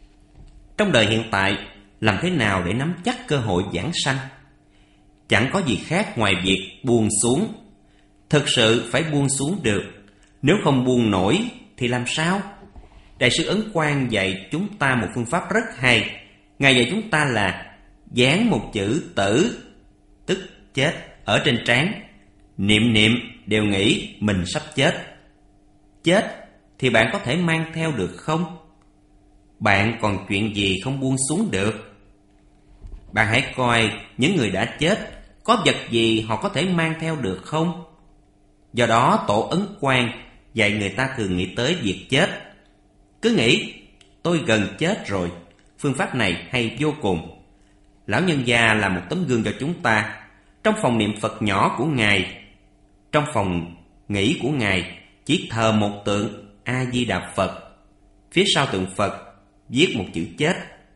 Trong đời hiện tại, làm thế nào để nắm chắc cơ hội giảng sanh? Chẳng có gì khác ngoài việc buông xuống. Thực sự phải buông xuống được. Nếu không buông nổi thì làm sao? Đại sư Ấn Quang dạy chúng ta một phương pháp rất hay. Ngài dạy chúng ta là dán một chữ tử, tức chết, ở trên trán. Niệm niệm đều nghĩ mình sắp chết. Chết thì bạn có thể mang theo được không? Bạn còn chuyện gì không buông xuống được? Bạn hãy coi những người đã chết, có vật gì họ có thể mang theo được không? Do đó Tổ Ấn Quang dạy người ta thường nghĩ tới việc chết. Cứ nghĩ tôi gần chết rồi. Phương pháp này hay vô cùng. Lão nhân gia là một tấm gương cho chúng ta. Trong phòng niệm Phật nhỏ của Ngài, trong phòng nghỉ của Ngài, chỉ thờ một tượng A Di Đà Phật. Phía sau tượng Phật viết một chữ chết.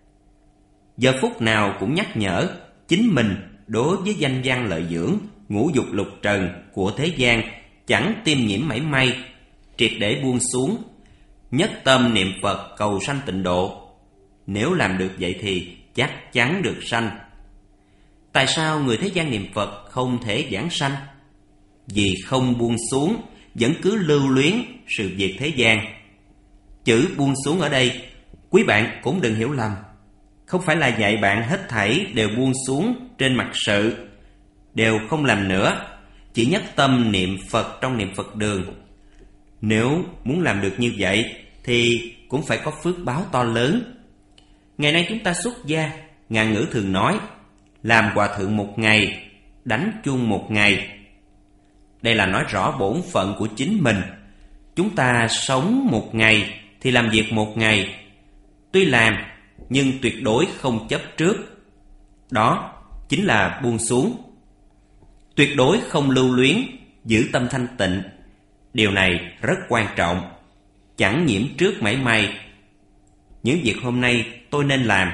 Giờ phút nào cũng nhắc nhở chính mình đối với danh văn lợi dưỡng, ngũ dục lục trần của thế gian chẳng tiêm nhiễm mảy may, triệt để buông xuống, nhất tâm niệm Phật cầu sanh tịnh độ. Nếu làm được vậy thì chắc chắn được sanh. Tại sao người thế gian niệm Phật không thể giảng sanh? Vì không buông xuống, vẫn cứ lưu luyến sự việc thế gian. Chữ buông xuống ở đây, quý bạn cũng đừng hiểu lầm. Không phải là dạy bạn hết thảy đều buông xuống trên mặt sự, đều không làm nữa, chỉ nhất tâm niệm Phật trong niệm Phật đường. Nếu muốn làm được như vậy thì cũng phải có phước báo to lớn. Ngày nay chúng ta xuất gia, ngạn ngữ thường nói làm hòa thượng một ngày, đánh chuông một ngày. Đây là nói rõ bổn phận của chính mình. Chúng ta sống một ngày thì làm việc một ngày. Tuy làm nhưng tuyệt đối không chấp trước. Đó chính là buông xuống. Tuyệt đối không lưu luyến, giữ tâm thanh tịnh. Điều này rất quan trọng. Chẳng nhiễm trước mảy may. Những việc hôm nay tôi nên làm,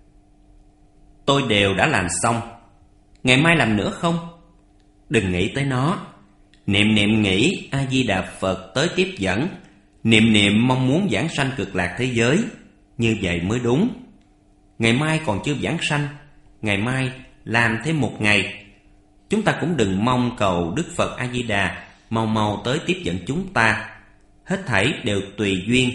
tôi đều đã làm xong. Ngày mai làm nữa không? Đừng nghĩ tới nó. Niệm niệm nghĩ A Di Đà Phật tới tiếp dẫn. Niệm niệm mong muốn giảng sanh cực lạc thế giới. Như vậy mới đúng. Ngày mai còn chưa giảng sanh, ngày mai làm thêm một ngày. Chúng ta cũng đừng mong cầu Đức Phật A-di-đà mau mau tới tiếp dẫn chúng ta. Hết thảy đều tùy duyên,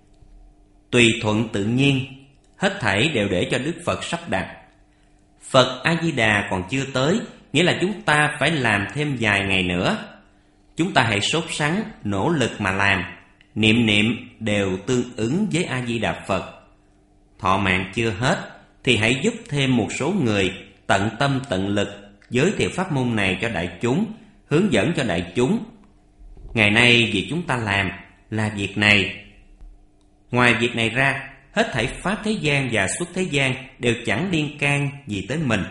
tùy thuận tự nhiên, hết thảy đều để cho Đức Phật sắp đặt. Phật A-di-đà còn chưa tới, nghĩa là chúng ta phải làm thêm vài ngày nữa. Chúng ta hãy sốt sắng, nỗ lực mà làm. Niệm niệm đều tương ứng với A-di-đà Phật. Thọ mạng chưa hết thì hãy giúp thêm một số người tận tâm tận lực giới thiệu pháp môn này cho đại chúng, hướng dẫn cho đại chúng. Ngày nay việc chúng ta làm là việc này. Ngoài việc này ra, hết thảy pháp thế gian và xuất thế gian đều chẳng liên can gì tới mình.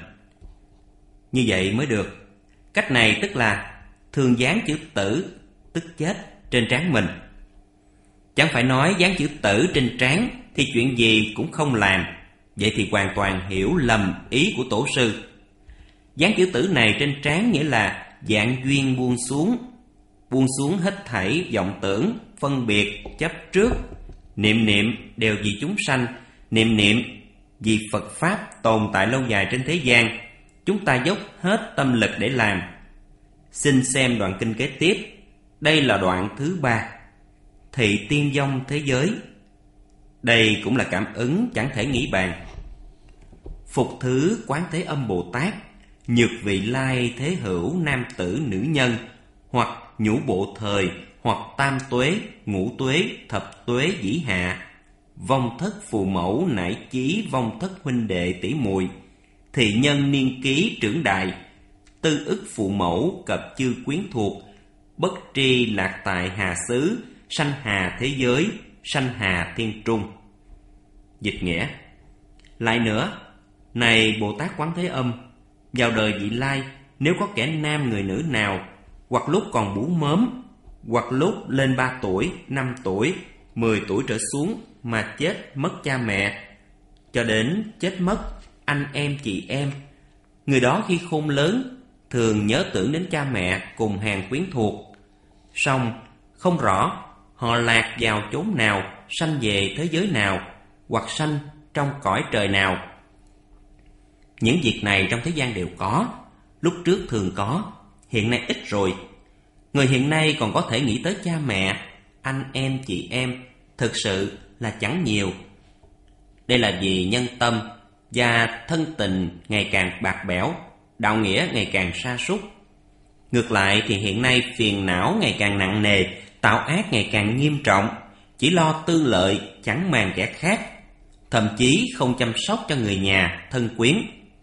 Như vậy mới được. Cách này tức là thường dán chữ tử, tức chết, trên trán mình. Chẳng phải nói dán chữ tử trên trán thì chuyện gì cũng không làm. Vậy thì hoàn toàn hiểu lầm ý của tổ sư. Dán chữ tử này trên trán nghĩa là dạng duyên buông xuống hết thảy vọng tưởng, phân biệt, chấp trước. Niệm niệm đều vì chúng sanh, niệm niệm vì Phật Pháp tồn tại lâu dài trên thế gian. Chúng ta dốc hết tâm lực để làm. Xin xem đoạn kinh kế tiếp. Đây là đoạn thứ 3. Thị tiên vong thế giới. Đây cũng là cảm ứng chẳng thể nghĩ bàn. Phục thứ Quán Thế Âm Bồ Tát, nhược vị lai thế hữu nam tử nữ nhân, hoặc nhũ bộ thời, hoặc tam tuế, ngũ tuế, thập tuế dĩ hạ, vong thất phù mẫu nải chí, vong thất huynh đệ tỷ muội, thị nhân niên ký trưởng đại, tư ức phụ mẫu cập chư quyến thuộc, bất tri lạc tại hà xứ, sanh hà thế giới, sanh hà thiên trung. Dịch nghĩa: lại nữa, này Bồ Tát Quán Thế Âm, vào đời vị lai, nếu có kẻ nam người nữ nào, hoặc lúc còn bú mớm, hoặc lúc lên 3 tuổi, 5 tuổi, 10 tuổi trở xuống mà chết mất cha mẹ, cho đến chết mất anh em chị em, người đó khi khôn lớn thường nhớ tưởng đến cha mẹ cùng hàng quyến thuộc, song không rõ họ lạc vào chốn nào, sanh về thế giới nào, hoặc sanh trong cõi trời nào. Những việc này trong thế gian đều có, lúc trước thường có, hiện nay ít rồi. Người hiện nay còn có thể nghĩ tới cha mẹ, anh em chị em, thực sự là chẳng nhiều. Đây là vì nhân tâm và thân tình ngày càng bạc bẽo, đạo nghĩa ngày càng sa sút. Ngược lại thì hiện nay phiền não ngày càng nặng nề, tạo ác ngày càng nghiêm trọng, chỉ lo tư lợi, chẳng màng kẻ khác, thậm chí không chăm sóc cho người nhà, thân quyến.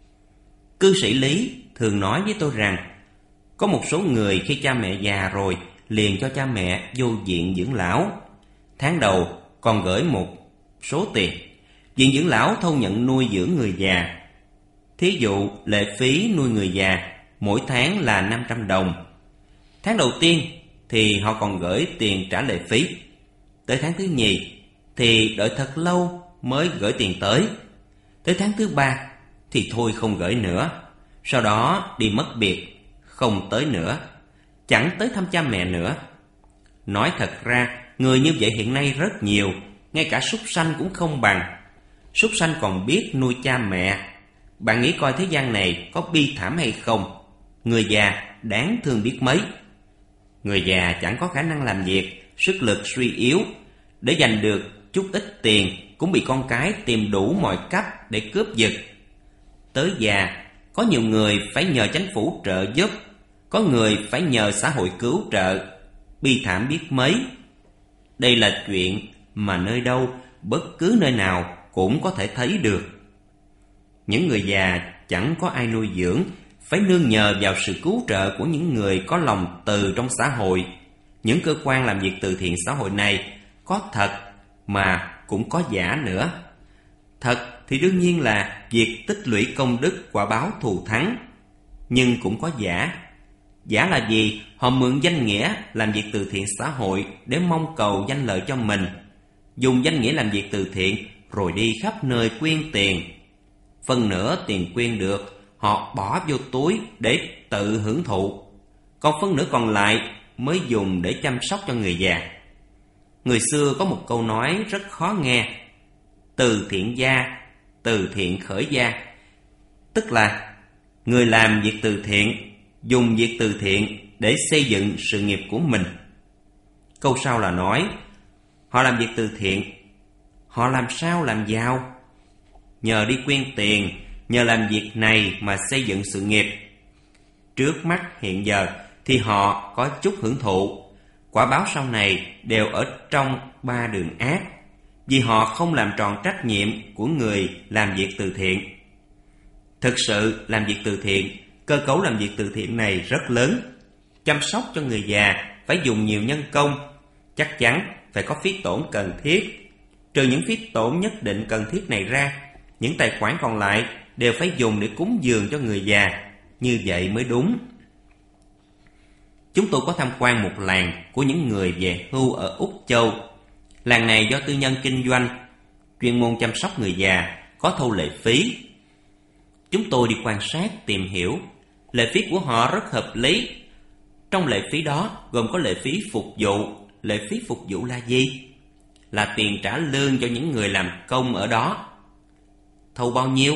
Cư sĩ Lý thường nói với tôi rằng, có một số người khi cha mẹ già rồi liền cho cha mẹ vô viện dưỡng lão. Tháng đầu còn gửi một số tiền. Viện dưỡng lão thâu nhận nuôi dưỡng người già. Thí dụ lệ phí nuôi người già mỗi tháng là 500 đồng. Tháng đầu tiên thì họ còn gửi tiền trả lệ phí. Tới tháng thứ nhì thì đợi thật lâu mới gửi tiền tới. Tới tháng thứ 3 thì thôi không gửi nữa. Sau đó đi mất biệt, không tới nữa, chẳng tới thăm cha mẹ nữa. Nói thật ra, người như vậy hiện nay rất nhiều, ngay cả súc sanh cũng không bằng. Súc sanh còn biết nuôi cha mẹ. Bạn nghĩ coi thế gian này có bi thảm hay không? Người già đáng thương biết mấy. Người già chẳng có khả năng làm việc, sức lực suy yếu, để giành được chút ít tiền cũng bị con cái tìm đủ mọi cách để cướp giật. Tới già, có nhiều người phải nhờ chính phủ trợ giúp, có người phải nhờ xã hội cứu trợ, bi thảm biết mấy. Đây là chuyện mà nơi đâu, bất cứ nơi nào cũng có thể thấy được. Những người già chẳng có ai nuôi dưỡng, phải nương nhờ vào sự cứu trợ của những người có lòng từ trong xã hội. Những cơ quan làm việc từ thiện xã hội này có thật mà cũng có giả nữa. Thật thì đương nhiên là việc tích lũy công đức quả báo thù thắng, nhưng cũng có giả. Giả là gì? Họ mượn danh nghĩa làm việc từ thiện xã hội để mong cầu danh lợi cho mình, dùng danh nghĩa làm việc từ thiện rồi đi khắp nơi quyên tiền. Phần nửa tiền quyên được họ bỏ vô túi để tự hưởng thụ, còn phần nửa còn lại mới dùng để chăm sóc cho người già. Người xưa có một câu nói rất khó nghe: từ thiện gia, từ thiện khởi gia. Tức là người làm việc từ thiện dùng việc từ thiện để xây dựng sự nghiệp của mình. Câu sau là nói, họ làm việc từ thiện, họ làm sao làm giàu? Nhờ đi quyên tiền, nhờ làm việc này mà xây dựng sự nghiệp. Trước mắt hiện giờ thì họ có chút hưởng thụ, quả báo sau này đều ở trong 3 đường ác, vì họ không làm tròn trách nhiệm của người làm việc từ thiện. Thực sự làm việc từ thiện, cơ cấu làm việc từ thiện này rất lớn. Chăm sóc cho người già phải dùng nhiều nhân công, chắc chắn phải có phí tổn cần thiết. Trừ những phí tổn nhất định cần thiết này ra, những tài khoản còn lại đều phải dùng để cúng dường cho người già. Như vậy mới đúng. Chúng tôi có tham quan một làng của những người về hưu ở Úc Châu. Làng này do tư nhân kinh doanh, chuyên môn chăm sóc người già, có thu lệ phí. Chúng tôi đi quan sát tìm hiểu, lệ phí của họ rất hợp lý. Trong lệ phí đó gồm có lệ phí phục vụ. Lệ phí phục vụ là gì? Là tiền trả lương cho những người làm công ở đó. Thâu bao nhiêu?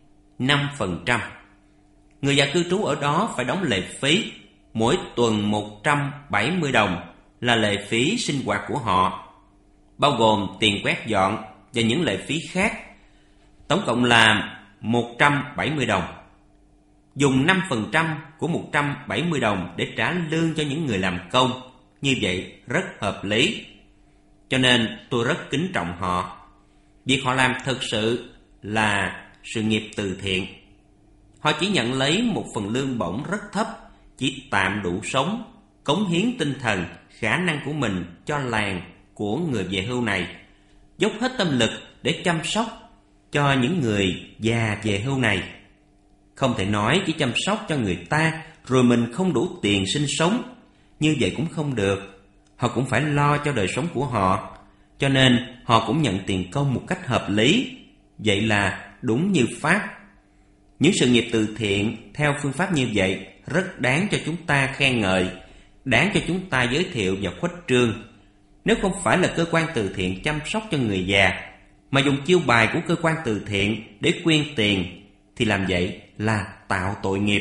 5%. Người già cư trú ở đó phải đóng lệ phí, mỗi tuần 170 đồng là lệ phí sinh hoạt của họ, bao gồm tiền quét dọn và những lệ phí khác. Tổng cộng là 170 đồng. Dùng 5% của 170 đồng để trả lương cho những người làm công, như vậy rất hợp lý. Cho nên tôi rất kính trọng họ. Việc họ làm thực sự là sự nghiệp từ thiện. Họ chỉ nhận lấy một phần lương bổng rất thấp, chỉ tạm đủ sống, cống hiến tinh thần, khả năng của mình cho làng của người về hưu này, dốc hết tâm lực để chăm sóc cho những người già về hưu này. Không thể nói chỉ chăm sóc cho người ta rồi mình không đủ tiền sinh sống. Như vậy cũng không được. Họ cũng phải lo cho đời sống của họ, cho nên họ cũng nhận tiền công một cách hợp lý. Vậy là đúng như Pháp. Những sự nghiệp từ thiện theo phương pháp như vậy rất đáng cho chúng ta khen ngợi, đáng cho chúng ta giới thiệu và khuếch trương. Nếu không phải là cơ quan từ thiện chăm sóc cho người già, mà dùng chiêu bài của cơ quan từ thiện để quyên tiền, thì làm vậy là tạo tội nghiệp.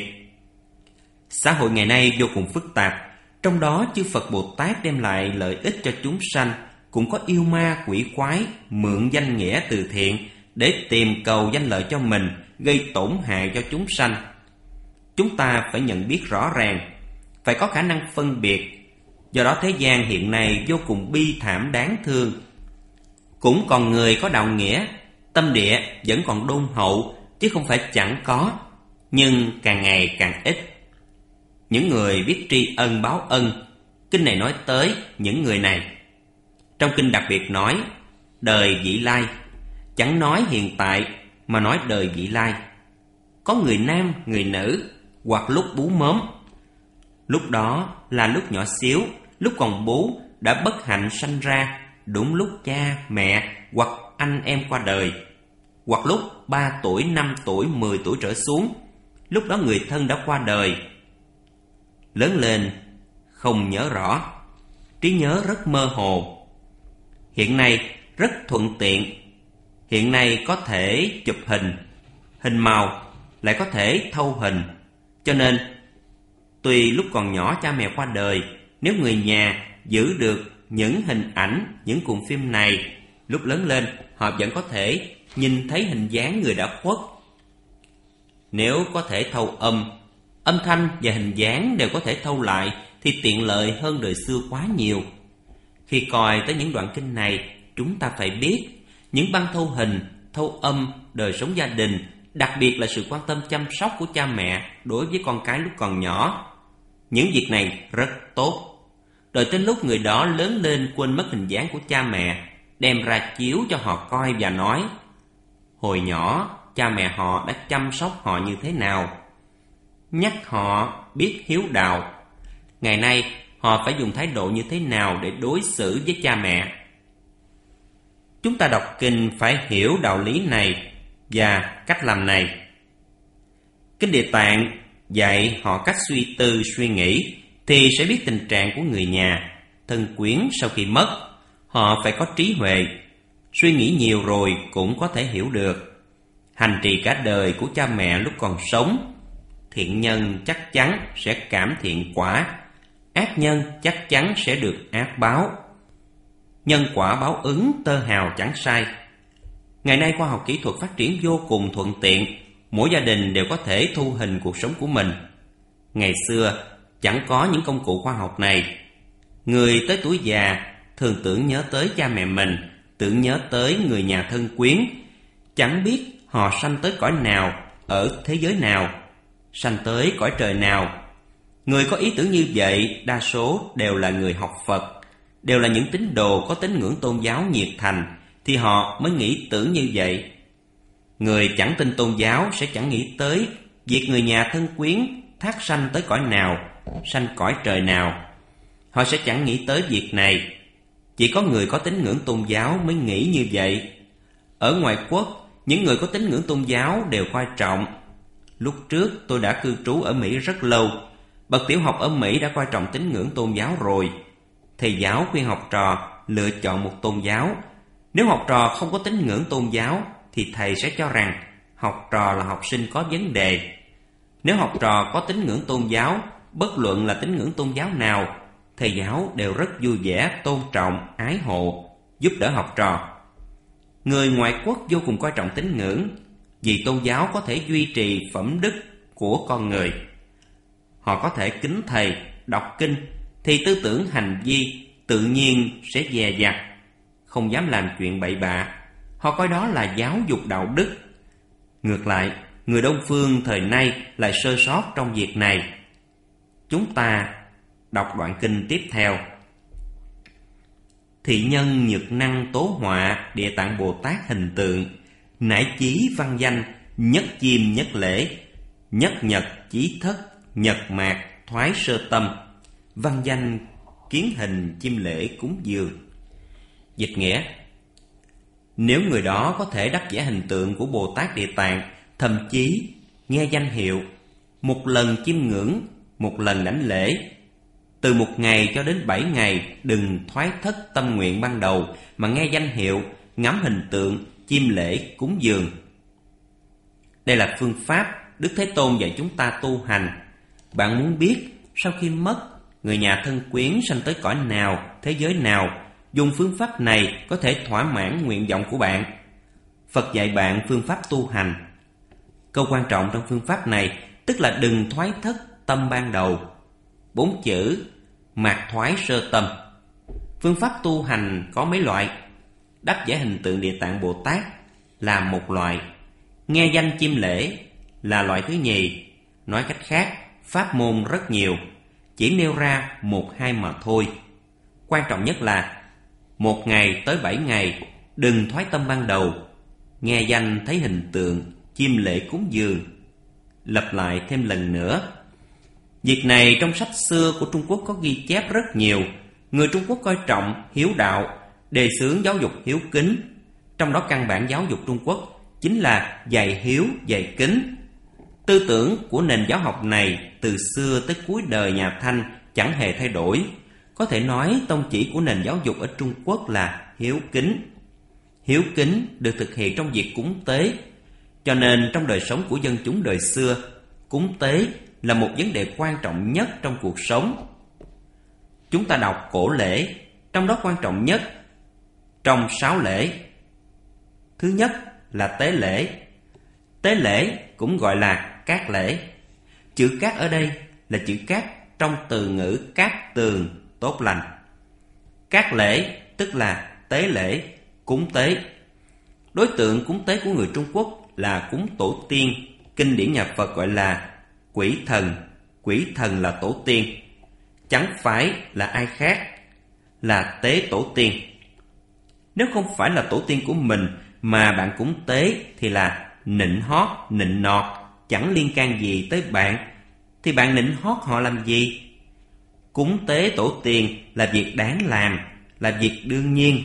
Xã hội ngày nay vô cùng phức tạp, trong đó chư Phật Bồ Tát đem lại lợi ích cho chúng sanh, cũng có yêu ma quỷ quái mượn danh nghĩa từ thiện để tìm cầu danh lợi cho mình, gây tổn hại cho chúng sanh. Chúng ta phải nhận biết rõ ràng, phải có khả năng phân biệt. Do đó thế gian hiện nay vô cùng bi thảm đáng thương. Cũng còn người có đạo nghĩa, tâm địa vẫn còn đôn hậu, chứ không phải chẳng có, nhưng càng ngày càng ít. Những người biết tri ân báo ân, kinh này nói tới những người này. Trong kinh đặc biệt nói đời vị lai, chẳng nói hiện tại mà nói đời vị lai. Có người nam, người nữ, hoặc lúc bú mớm. Lúc đó là lúc nhỏ xíu, lúc còn bú đã bất hạnh sanh ra, đúng lúc cha, mẹ hoặc anh em qua đời, hoặc lúc 3 tuổi, 5 tuổi, 10 tuổi trở xuống, lúc đó người thân đã qua đời. Lớn lên không nhớ rõ, trí nhớ rất mơ hồ. Hiện nay rất thuận tiện. Hiện nay có thể chụp hình màu, lại có thể thâu hình. Cho nên tuy lúc còn nhỏ cha mẹ qua đời, nếu người nhà giữ được những hình ảnh, những cuộn phim này, lúc lớn lên họ vẫn có thể nhìn thấy hình dáng người đã khuất. Nếu có thể thâu âm thanh và hình dáng đều có thể thâu lại, thì tiện lợi hơn đời xưa quá nhiều. Khi coi tới những đoạn kinh này, chúng ta phải biết những băng thâu hình, thâu âm, đời sống gia đình, đặc biệt là sự quan tâm chăm sóc của cha mẹ đối với con cái lúc còn nhỏ. Những việc này rất tốt. Đợi tới lúc người đó lớn lên quên mất hình dáng của cha mẹ, đem ra chiếu cho họ coi và nói: hồi nhỏ cha mẹ họ đã chăm sóc họ như thế nào, nhắc họ biết hiếu đạo. Ngày nay họ phải dùng thái độ như thế nào để đối xử với cha mẹ. Chúng ta đọc kinh phải hiểu đạo lý này và cách làm này. Kinh Địa Tạng dạy họ cách suy tư, suy nghĩ, thì sẽ biết tình trạng của người nhà, thân quyến sau khi mất. Họ phải có trí huệ, suy nghĩ nhiều rồi cũng có thể hiểu được. Hành trì cả đời của cha mẹ lúc còn sống thiện nhân chắc chắn sẽ cảm thiện quả, ác nhân chắc chắn sẽ được ác báo. Nhân quả báo ứng tơ hào chẳng sai. Ngày nay khoa học kỹ thuật phát triển vô cùng thuận tiện, mỗi gia đình đều có thể thu hình cuộc sống của mình. Ngày xưa chẳng có những công cụ khoa học này. Người tới tuổi già thường tưởng nhớ tới cha mẹ mình, tưởng nhớ tới người nhà thân quyến, chẳng biết họ sanh tới cõi nào, ở thế giới nào, sanh tới cõi trời nào. Người có ý tưởng như vậy đa số đều là người học Phật, đều là những tín đồ có tín ngưỡng tôn giáo nhiệt thành, thì họ mới nghĩ tưởng như vậy. Người chẳng tin tôn giáo sẽ chẳng nghĩ tới việc người nhà thân quyến thác sanh tới cõi nào, sanh cõi trời nào. Họ sẽ chẳng nghĩ tới việc này. Chỉ có người có tín ngưỡng tôn giáo mới nghĩ như vậy. Ở ngoại quốc, những người có tín ngưỡng tôn giáo đều coi trọng. Lúc trước tôi đã cư trú ở Mỹ rất lâu. Bậc tiểu học ở Mỹ đã coi trọng tín ngưỡng tôn giáo rồi. Thầy giáo khuyên học trò lựa chọn một tôn giáo. Nếu học trò không có tín ngưỡng tôn giáo thì thầy sẽ cho rằng học trò là học sinh có vấn đề. Nếu học trò có tín ngưỡng tôn giáo, bất luận là tín ngưỡng tôn giáo nào, thầy giáo đều rất vui vẻ, tôn trọng, ái hộ, giúp đỡ học trò. Người ngoại quốc vô cùng coi trọng tín ngưỡng, vì tôn giáo có thể duy trì phẩm đức của con người. Họ có thể kính thầy, đọc kinh, thì tư tưởng hành vi tự nhiên sẽ dè dặt, không dám làm chuyện bậy bạ. Họ coi đó là giáo dục đạo đức. Ngược lại, người Đông phương thời nay lại sơ sót trong việc này. Chúng ta đọc đoạn kinh tiếp theo. Thị nhân nhược năng tố họa Địa Tạng Bồ Tát hình tượng, nải chí văn danh, nhất chim nhất lễ, nhất nhật chí thất, nhật mạc thoái sơ tâm, văn danh kiến hình chim lễ cúng dường. Dịch nghĩa: nếu người đó có thể đắp vẽ hình tượng của Bồ Tát Địa Tạng, thậm chí nghe danh hiệu, một lần chiêm ngưỡng, một lần đảnh lễ, từ 1 ngày cho đến 7 ngày, đừng thoái thất tâm nguyện ban đầu mà nghe danh hiệu, ngắm hình tượng, chiêm lễ, cúng dường. Đây là phương pháp Đức Thế Tôn dạy chúng ta tu hành. Bạn muốn biết sau khi mất, người nhà thân quyến sanh tới cõi nào, thế giới nào, dùng phương pháp này có thể thỏa mãn nguyện vọng của bạn. Phật dạy bạn phương pháp tu hành. Câu quan trọng trong phương pháp này tức là đừng thoái thất tâm ban đầu. 4 chữ mạc thoái sơ tâm. Phương pháp tu hành có mấy loại. Đắp vẽ hình tượng Địa Tạng Bồ Tát là một loại, nghe danh chiêm lễ là loại thứ nhì. Nói cách khác, pháp môn rất nhiều, chỉ nêu ra 1-2 mà thôi. Quan trọng nhất là 1 ngày tới 7 ngày, đừng thoái tâm ban đầu, nghe danh thấy hình tượng, chiêm lễ cúng dường. Lặp lại thêm lần nữa. Việc này trong sách xưa của Trung Quốc có ghi chép rất nhiều. Người Trung Quốc coi trọng hiếu đạo, đề xướng giáo dục hiếu kính. Trong đó căn bản giáo dục Trung Quốc chính là dạy hiếu, dạy kính. Tư tưởng của nền giáo học này từ xưa tới cuối đời nhà Thanh chẳng hề thay đổi. Có thể nói tông chỉ của nền giáo dục ở Trung Quốc là hiếu kính. Hiếu kính được thực hiện trong việc cúng tế. Cho nên trong đời sống của dân chúng đời xưa, cúng tế là một vấn đề quan trọng nhất trong cuộc sống. Chúng ta đọc cổ lễ, trong đó quan trọng nhất trong 6 lễ. Thứ nhất là tế lễ. Tế lễ cũng gọi là cát lễ. Chữ cát ở đây là chữ cát trong từ ngữ cát tường, tốt lành. Cát lễ tức là tế lễ, cúng tế. Đối tượng cúng tế của người Trung Quốc là cúng tổ tiên. Kinh điển nhà Phật gọi là quỷ thần. Quỷ thần là tổ tiên, chẳng phải là ai khác, là tế tổ tiên. Nếu không phải là tổ tiên của mình mà bạn cúng tế thì là nịnh hót, nịnh nọt, chẳng liên can gì tới bạn, thì bạn nịnh hót họ làm gì? Cúng tế tổ tiên là việc đáng làm, là việc đương nhiên.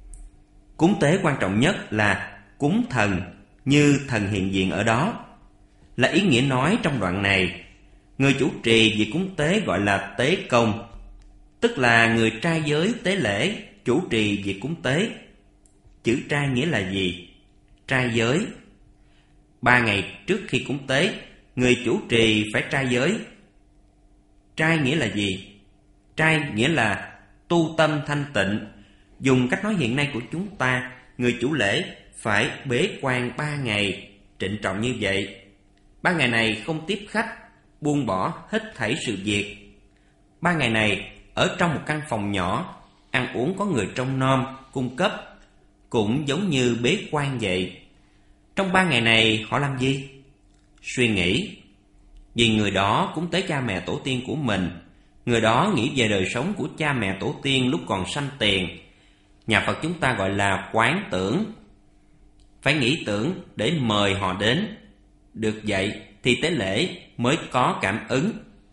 Cúng tế quan trọng nhất là cúng thần, như thần hiện diện ở đó, là ý nghĩa nói trong đoạn này. Người chủ trì việc cúng tế gọi là tế công, tức là người trai giới tế lễ, chủ trì việc cúng tế. Chữ trai nghĩa là gì? Trai giới. 3 ngày trước khi cúng tế, người chủ trì phải trai giới. Trai nghĩa là gì? Trai nghĩa là tu tâm thanh tịnh. Dùng cách nói hiện nay của chúng ta, người chủ lễ phải bế quan 3 ngày, trịnh trọng như vậy. 3 ngày này không tiếp khách, buông bỏ hết thảy sự việc. 3 ngày này ở trong một căn phòng nhỏ, ăn uống có người trông nom, cung cấp, cũng giống như bế quan vậy. Trong 3 ngày này họ làm gì? Suy nghĩ. Vì người đó cúng tế cha mẹ tổ tiên của mình, người đó nghĩ về đời sống của cha mẹ tổ tiên lúc còn sanh tiền. Nhà Phật chúng ta gọi là quán tưởng. Phải nghĩ tưởng để mời họ đến. Được vậy thì tế lễ mới có cảm ứng.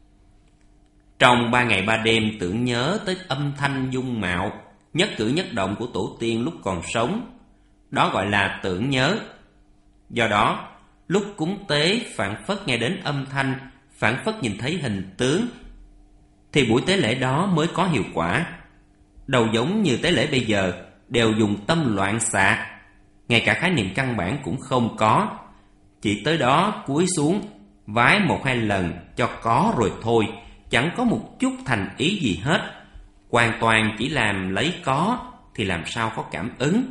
Trong 3 ngày 3 đêm tưởng nhớ tới âm thanh dung mạo, nhất cử nhất động của tổ tiên lúc còn sống. Đó gọi là tưởng nhớ. Do đó, lúc cúng tế phảng phất nghe đến âm thanh, phảng phất nhìn thấy hình tướng, thì buổi tế lễ đó mới có hiệu quả. Đầu giống như tế lễ bây giờ đều dùng tâm loạn xạ, ngay cả khái niệm căn bản cũng không có. Chỉ tới đó cúi xuống, vái 1-2 lần cho có rồi thôi, chẳng có một chút thành ý gì hết. Hoàn toàn chỉ làm lấy có thì làm sao có cảm ứng.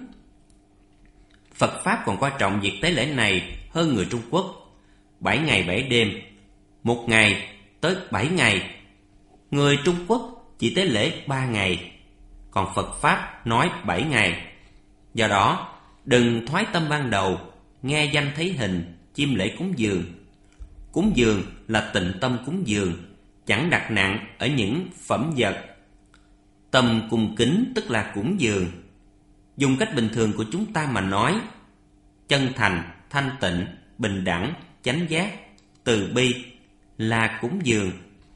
Phật Pháp còn coi trọng việc tế lễ này hơn người Trung Quốc. 7 ngày 7 đêm, 1 ngày tới 7 ngày. Người Trung Quốc chỉ tế lễ 3 ngày, còn Phật Pháp nói 7 ngày. Do đó, đừng thoái tâm ban đầu, nghe danh thấy hình, chiêm lễ cúng dường. Cúng dường là tịnh tâm cúng dường, chẳng đặt nặng ở những phẩm vật. Tâm cung kính tức là cúng dường. Dùng cách bình thường của chúng ta mà nói, chân thành, thanh tịnh, bình đẳng, chánh giác, từ bi là cúng dường.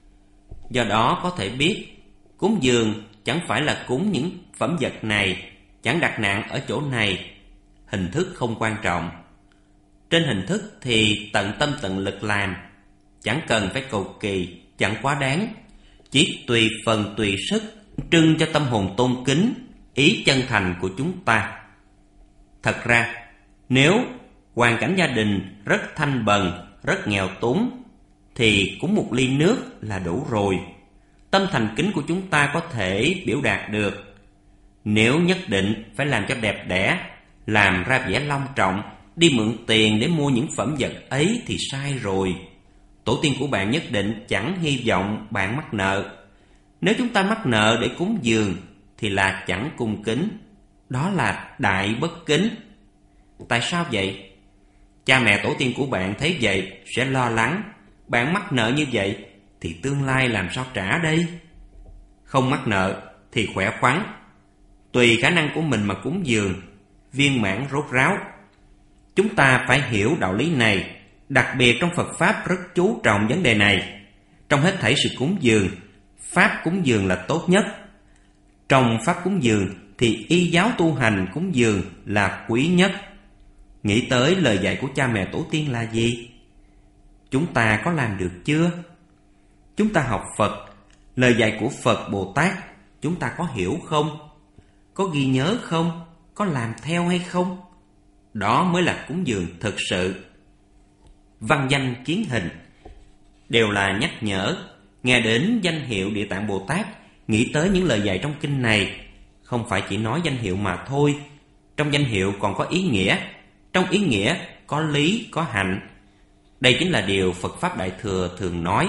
Do đó có thể biết, cúng dường chẳng phải là cúng những phẩm vật này, chẳng đặt nặng ở chỗ này. Hình thức không quan trọng. Trên hình thức thì tận tâm tận lực làm, chẳng cần phải cầu kỳ, chẳng quá đáng. Chỉ tùy phần tùy sức, trưng cho tâm hồn tôn kính, ý chân thành của chúng ta. Thật ra, nếu hoàn cảnh gia đình rất thanh bần, rất nghèo túng, thì cúng một ly nước là đủ rồi. Tâm thành kính của chúng ta có thể biểu đạt được. Nếu nhất định phải làm cho đẹp đẽ, làm ra vẻ long trọng, đi mượn tiền để mua những phẩm vật ấy thì sai rồi. Tổ tiên của bạn nhất định chẳng hy vọng bạn mắc nợ. Nếu chúng ta mắc nợ để cúng dường thì là chẳng cung kính. Đó là đại bất kính. Tại sao vậy? Cha mẹ tổ tiên của bạn thấy vậy sẽ lo lắng. Bạn mắc nợ như vậy thì tương lai làm sao trả đây? Không mắc nợ thì khỏe khoắn, tùy khả năng của mình mà cúng dường, viên mãn rốt ráo. Chúng ta phải hiểu đạo lý này. Đặc biệt trong Phật Pháp rất chú trọng vấn đề này. Trong hết thảy sự cúng dường, Pháp cúng dường là tốt nhất. Trong Pháp cúng dường thì y giáo tu hành cúng dường là quý nhất. Nghĩ tới lời dạy của cha mẹ tổ tiên là gì? Chúng ta có làm được chưa? Chúng ta học Phật, lời dạy của Phật Bồ Tát chúng ta có hiểu không? Có ghi nhớ không? Có làm theo hay không? Đó mới là cúng dường thực sự. Văn danh kiến hình đều là nhắc nhở. Nghe đến danh hiệu Địa Tạng Bồ Tát, nghĩ tới những lời dạy trong kinh này. Không phải chỉ nói danh hiệu mà thôi. Trong danh hiệu còn có ý nghĩa. Trong ý nghĩa có lý, có hạnh. Đây chính là điều Phật Pháp Đại Thừa thường nói.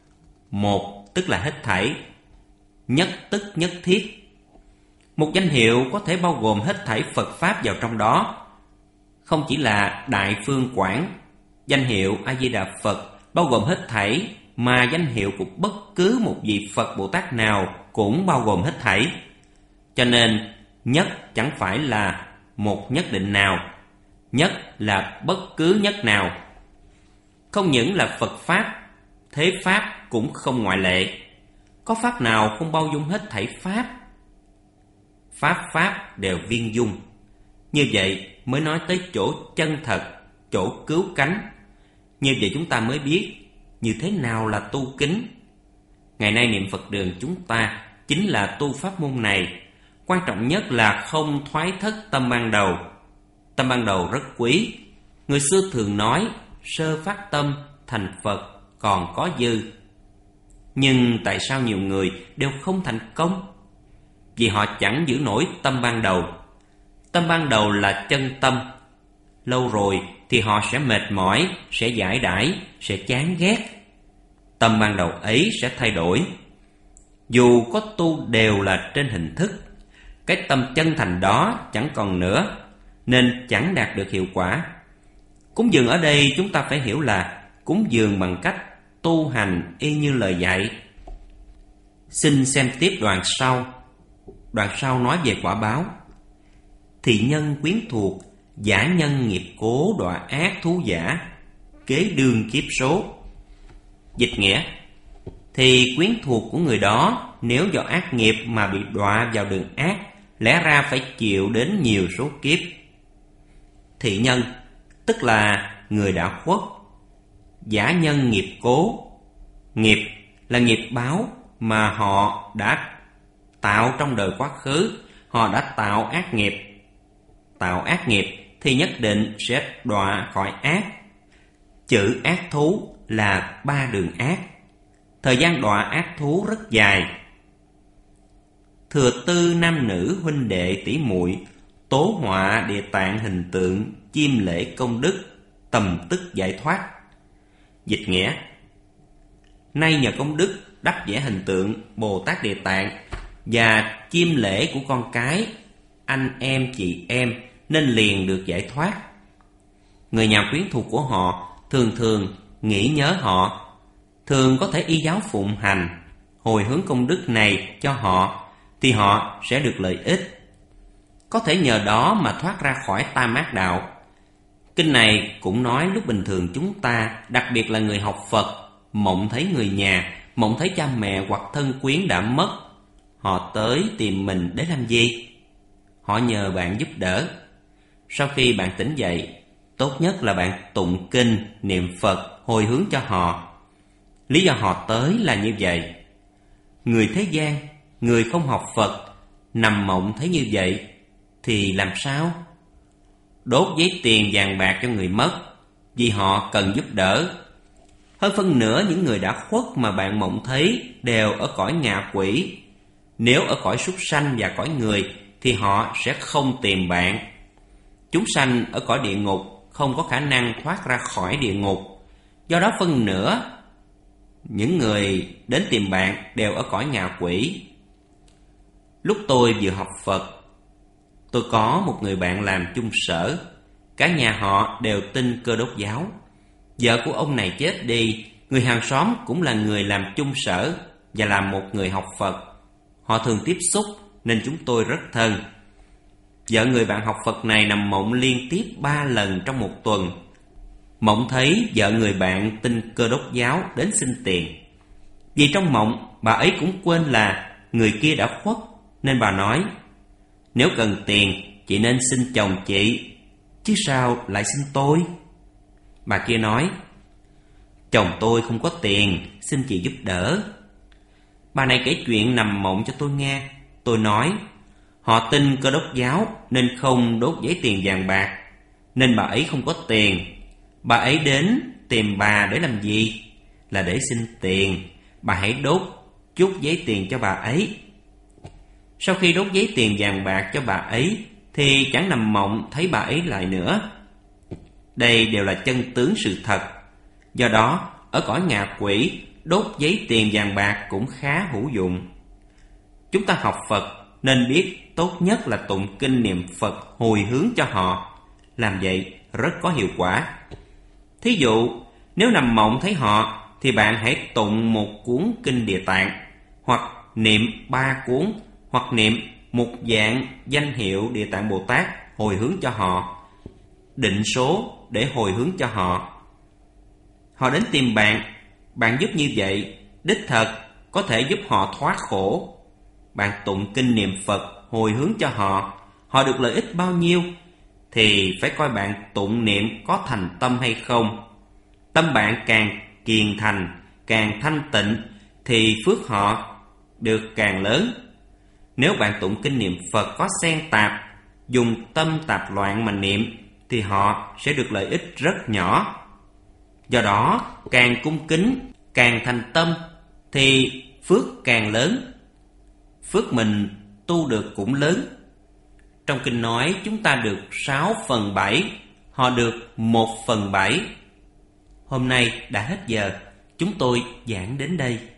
Một tức là hết thảy, nhất tức nhất thiết. Một danh hiệu có thể bao gồm hết thảy Phật Pháp vào trong đó. Không chỉ là Đại Phương Quảng, danh hiệu A Di Đà Phật bao gồm hết thảy, mà danh hiệu của bất cứ một vị Phật Bồ Tát nào cũng bao gồm hết thảy. Cho nên nhất chẳng phải là một nhất định nào, nhất là bất cứ nhất nào. Không những là Phật Pháp, thế Pháp cũng không ngoại lệ. Có Pháp nào không bao dung hết thảy Pháp? Pháp đều viên dung. Như vậy mới nói tới chỗ chân thật, chỗ cứu cánh. Như vậy chúng ta mới biết như thế nào là tu kính. Ngày nay niệm Phật đường chúng ta chính là tu pháp môn này. Quan trọng nhất là không thoái thất tâm ban đầu. Tâm ban đầu rất quý. Người xưa thường nói sơ phát tâm, thành Phật còn có dư. Nhưng tại sao nhiều người đều không thành công? Vì họ chẳng giữ nổi tâm ban đầu. Tâm ban đầu là chân tâm. Lâu rồi thì họ sẽ mệt mỏi, sẽ dãi đãi, sẽ chán ghét. Tâm ban đầu ấy sẽ thay đổi. Dù có tu đều là trên hình thức, cái tâm chân thành đó chẳng còn nữa, nên chẳng đạt được hiệu quả. Cúng dường ở đây chúng ta phải hiểu là cúng dường bằng cách tu hành y như lời dạy. Xin xem tiếp đoạn sau. Đoạn sau nói về quả báo. Thị nhân quyến thuộc, giả nhân nghiệp cố đọa ác thú giả, kế đương kiếp số. Dịch nghĩa: thì quyến thuộc của người đó nếu do ác nghiệp mà bị đọa vào đường ác, lẽ ra phải chịu đến nhiều số kiếp. Thị nhân tức là người đã khuất. Giả nhân nghiệp cố. Nghiệp là nghiệp báo mà họ đã tạo trong đời quá khứ. Họ đã tạo ác nghiệp. Tạo ác nghiệp thì nhất định sẽ đọa khỏi ác. Chữ ác thú là 3 đường ác. Thời gian đọa ác thú rất dài. Thừa tư nam nữ huynh đệ tỷ muội, tố họa địa tạng hình tượng, chiêm lễ công đức, tầm tức giải thoát. Dịch nghĩa: nay nhờ công đức đắp vẽ hình tượng Bồ Tát Địa Tạng và chiêm lễ của con cái, anh em chị em, nên liền được giải thoát. Người nhà quyến thuộc của họ thường thường nghĩ nhớ họ, thường có thể y giáo phụng hành, hồi hướng công đức này cho họ, thì họ sẽ được lợi ích. Có thể nhờ đó mà thoát ra khỏi tam ác đạo. Kinh này cũng nói lúc bình thường chúng ta, đặc biệt là người học Phật, mộng thấy người nhà, mộng thấy cha mẹ hoặc thân quyến đã mất. Họ tới tìm mình để làm gì? Họ nhờ bạn giúp đỡ. Sau khi bạn tỉnh dậy, tốt nhất là bạn tụng kinh, niệm Phật, hồi hướng cho họ. Lý do họ tới là như vậy. Người thế gian, người không học Phật, nằm mộng thấy như vậy thì làm sao? Đốt giấy tiền vàng bạc cho người mất, vì họ cần giúp đỡ. Hơn phân nửa những người đã khuất mà bạn mộng thấy đều ở cõi ngạ quỷ. Nếu ở cõi súc sanh và cõi người thì họ sẽ không tìm bạn. Chúng sanh ở cõi địa ngục không có khả năng thoát ra khỏi địa ngục. Do đó phân nửa những người đến tìm bạn đều ở cõi ngạ quỷ. Lúc tôi vừa học Phật, tôi có một người bạn làm chung sở. Cả nhà họ đều tin Cơ Đốc giáo. Vợ của ông này chết đi, người hàng xóm cũng là người làm chung sở và là một người học Phật. Họ thường tiếp xúc nên chúng tôi rất thân. Vợ người bạn học Phật này nằm mộng liên tiếp 3 lần trong một tuần. Mộng thấy vợ người bạn tin Cơ Đốc giáo đến xin tiền. Vì trong mộng bà ấy cũng quên là người kia đã khuất, nên bà nói: nếu cần tiền, chị nên xin chồng chị, chứ sao lại xin tôi? Bà kia nói: chồng tôi không có tiền, xin chị giúp đỡ. Bà này kể chuyện nằm mộng cho tôi nghe. Tôi nói: họ tin Cơ Đốc giáo nên không đốt giấy tiền vàng bạc, nên bà ấy không có tiền. Bà ấy đến tìm bà để làm gì? Là để xin tiền. Bà hãy đốt chút giấy tiền cho bà ấy. Sau khi đốt giấy tiền vàng bạc cho bà ấy thì chẳng nằm mộng thấy bà ấy lại nữa. Đây đều là chân tướng sự thật. Do đó ở cõi ngạ quỷ, đốt giấy tiền vàng bạc cũng khá hữu dụng. Chúng ta học Phật nên biết tốt nhất là tụng kinh niệm Phật hồi hướng cho họ. Làm vậy rất có hiệu quả. Thí dụ, nếu nằm mộng thấy họ thì bạn hãy tụng một cuốn kinh Địa Tạng, hoặc niệm 3 cuốn, hoặc niệm một dạng danh hiệu Địa Tạng Bồ Tát hồi hướng cho họ. Định số để hồi hướng cho họ. Họ đến tìm bạn, bạn giúp như vậy đích thật có thể giúp họ thoát khổ. Bạn tụng kinh niệm Phật hồi hướng cho họ, họ được lợi ích bao nhiêu thì phải coi bạn tụng niệm có thành tâm hay không. Tâm bạn càng kiền thành, càng thanh tịnh thì phước họ được càng lớn. Nếu bạn tụng kinh niệm Phật có xen tạp, dùng tâm tạp loạn mà niệm thì họ sẽ được lợi ích rất nhỏ. Do đó, càng cung kính, càng thành tâm, thì phước càng lớn. Phước mình tu được cũng lớn. Trong kinh nói chúng ta được 6/7, họ được 1/7. Hôm nay đã hết giờ, chúng tôi giảng đến đây.